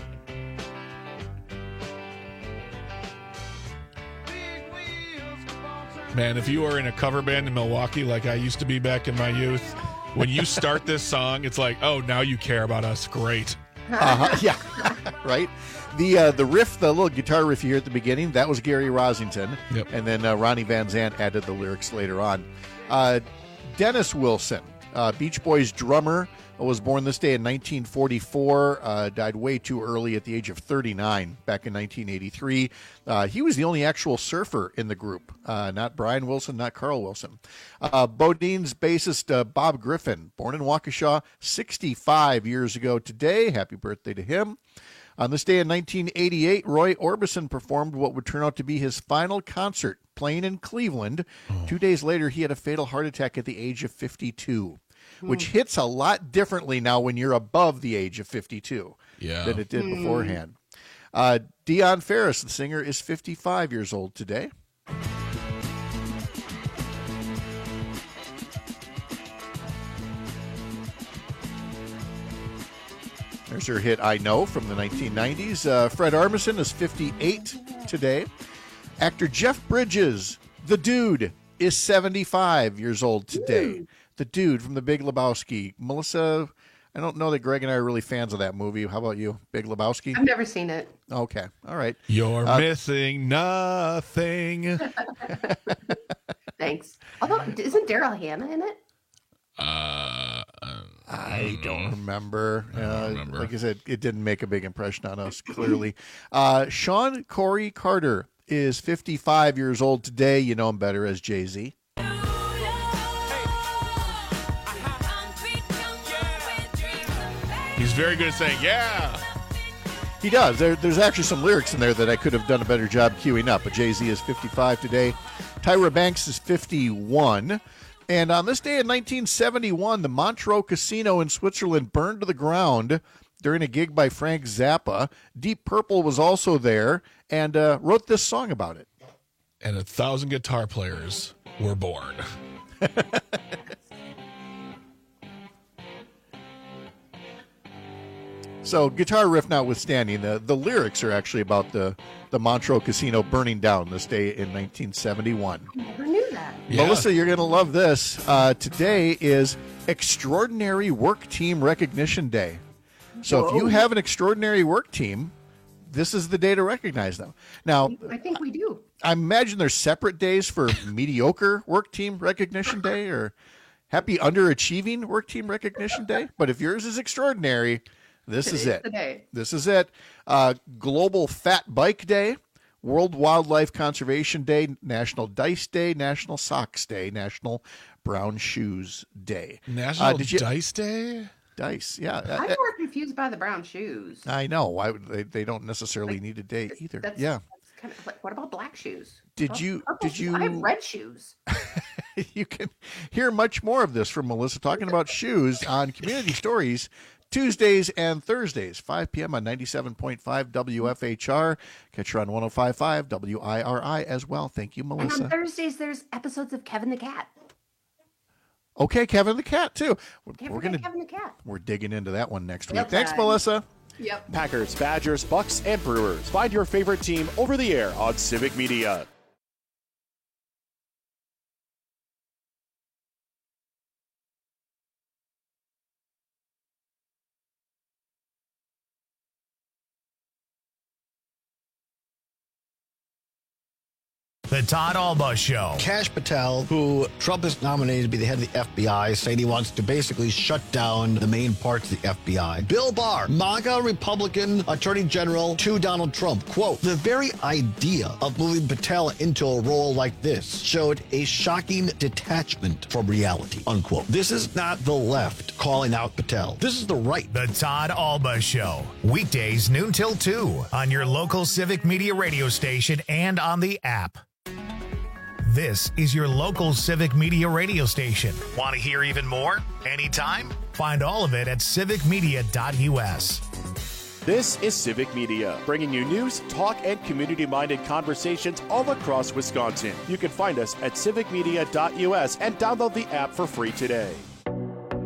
[SPEAKER 13] Man, if you are in a cover band in Milwaukee like I used to be back in my youth, when you start this song, it's like, oh, now you care about us. Great.
[SPEAKER 12] Yeah, right. The riff, the little guitar riff you hear at the beginning, that was Gary Rosington.
[SPEAKER 13] Yep.
[SPEAKER 12] And then Ronnie Van Zant added the lyrics later on. Dennis Wilson, Beach Boys drummer, was born this day in 1944, died way too early at the age of 39 back in 1983. He was the only actual surfer in the group, not Brian Wilson, not Carl Wilson. Bodine's bassist Bob Griffin, born in Waukesha 65 years ago today. Happy birthday to him. On this day in 1988, Roy Orbison performed what would turn out to be his final concert, playing in Cleveland. 2 days later, he had a fatal heart attack at the age of 52. Which hits a lot differently now when you're above the age of 52 than it did beforehand. Dion Ferris, the singer, is 55 years old today. There's her hit, I Know, from the 1990s. Fred Armisen is 58 today. Actor Jeff Bridges, the Dude, is 75 years old today. The Dude from The Big Lebowski. Melissa, I don't know that Greg and I are really fans of that movie. How about you? Big Lebowski?
[SPEAKER 29] I've never seen it.
[SPEAKER 12] Okay. All right.
[SPEAKER 13] You're missing nothing.
[SPEAKER 29] Thanks. Although, isn't Daryl Hannah in it?
[SPEAKER 12] I don't remember. Like I said, it didn't make a big impression on us, clearly. Sean Corey Carter is 55 years old today. You know him better as Jay-Z.
[SPEAKER 13] He's very good at saying, yeah.
[SPEAKER 12] He does. There's actually some lyrics in there that I could have done a better job queuing up, but Jay-Z is 55 today. Tyra Banks is 51. And on this day in 1971, the Montreux Casino in Switzerland burned to the ground during a gig by Frank Zappa. Deep Purple was also there and wrote this song about it.
[SPEAKER 13] And 1,000 guitar players were born.
[SPEAKER 12] So, guitar riff notwithstanding, the lyrics are actually about the Montreux Casino burning down this day in 1971.
[SPEAKER 29] I never knew that.
[SPEAKER 12] Yeah. Melissa, you're going to love this. Today is Extraordinary Work Team Recognition Day. So if you have an extraordinary work team, this is the day to recognize them. Now,
[SPEAKER 29] I think we do.
[SPEAKER 12] I imagine there's separate days for mediocre work team recognition day or happy underachieving work team recognition day. But if yours is extraordinary, this is it. This is it. Global Fat Bike Day, World Wildlife Conservation Day, National Dice Day, National Socks Day, National Brown Shoes Day.
[SPEAKER 13] National Dice Day?
[SPEAKER 12] Dice, yeah.
[SPEAKER 29] I'm more confused by the brown shoes.
[SPEAKER 12] I know. Why would they don't necessarily need a day either.
[SPEAKER 29] That's kind of like, what about black shoes?
[SPEAKER 12] Did you?
[SPEAKER 29] I have red shoes.
[SPEAKER 12] You can hear much more of this from Melissa talking about shoes on Community Stories Tuesdays and Thursdays, 5 p.m. on 97.5 WFHR. Catch her on 105.5 WIRI as well. Thank you, Melissa.
[SPEAKER 29] And on Thursdays, there's episodes of Kevin the Cat.
[SPEAKER 12] Okay, Kevin the Cat, too.
[SPEAKER 29] Kevin the Cat.
[SPEAKER 12] We're digging into that one next week.
[SPEAKER 29] Yep.
[SPEAKER 12] Thanks, Melissa.
[SPEAKER 29] Yep.
[SPEAKER 1] Packers, Badgers, Bucks, and Brewers. Find your favorite team over the air on Civic Media.
[SPEAKER 2] The Todd Alba Show.
[SPEAKER 9] Kash Patel, who Trump has nominated to be the head of the FBI, saying he wants to basically shut down the main parts of the FBI. Bill Barr, MAGA Republican Attorney General to Donald Trump. Quote, the very idea of moving Patel into a role like this showed a shocking detachment from reality, unquote. This is not the left calling out Patel. This is the right.
[SPEAKER 2] The Todd Alba Show. Weekdays noon till 2 on your local Civic Media radio station and on the app. This is your local Civic Media radio station. Want to hear even more? Anytime? Find all of it at civicmedia.us.
[SPEAKER 1] This is Civic Media, bringing you news, talk, and community-minded conversations all across Wisconsin. You can find us at civicmedia.us and download the app for free today.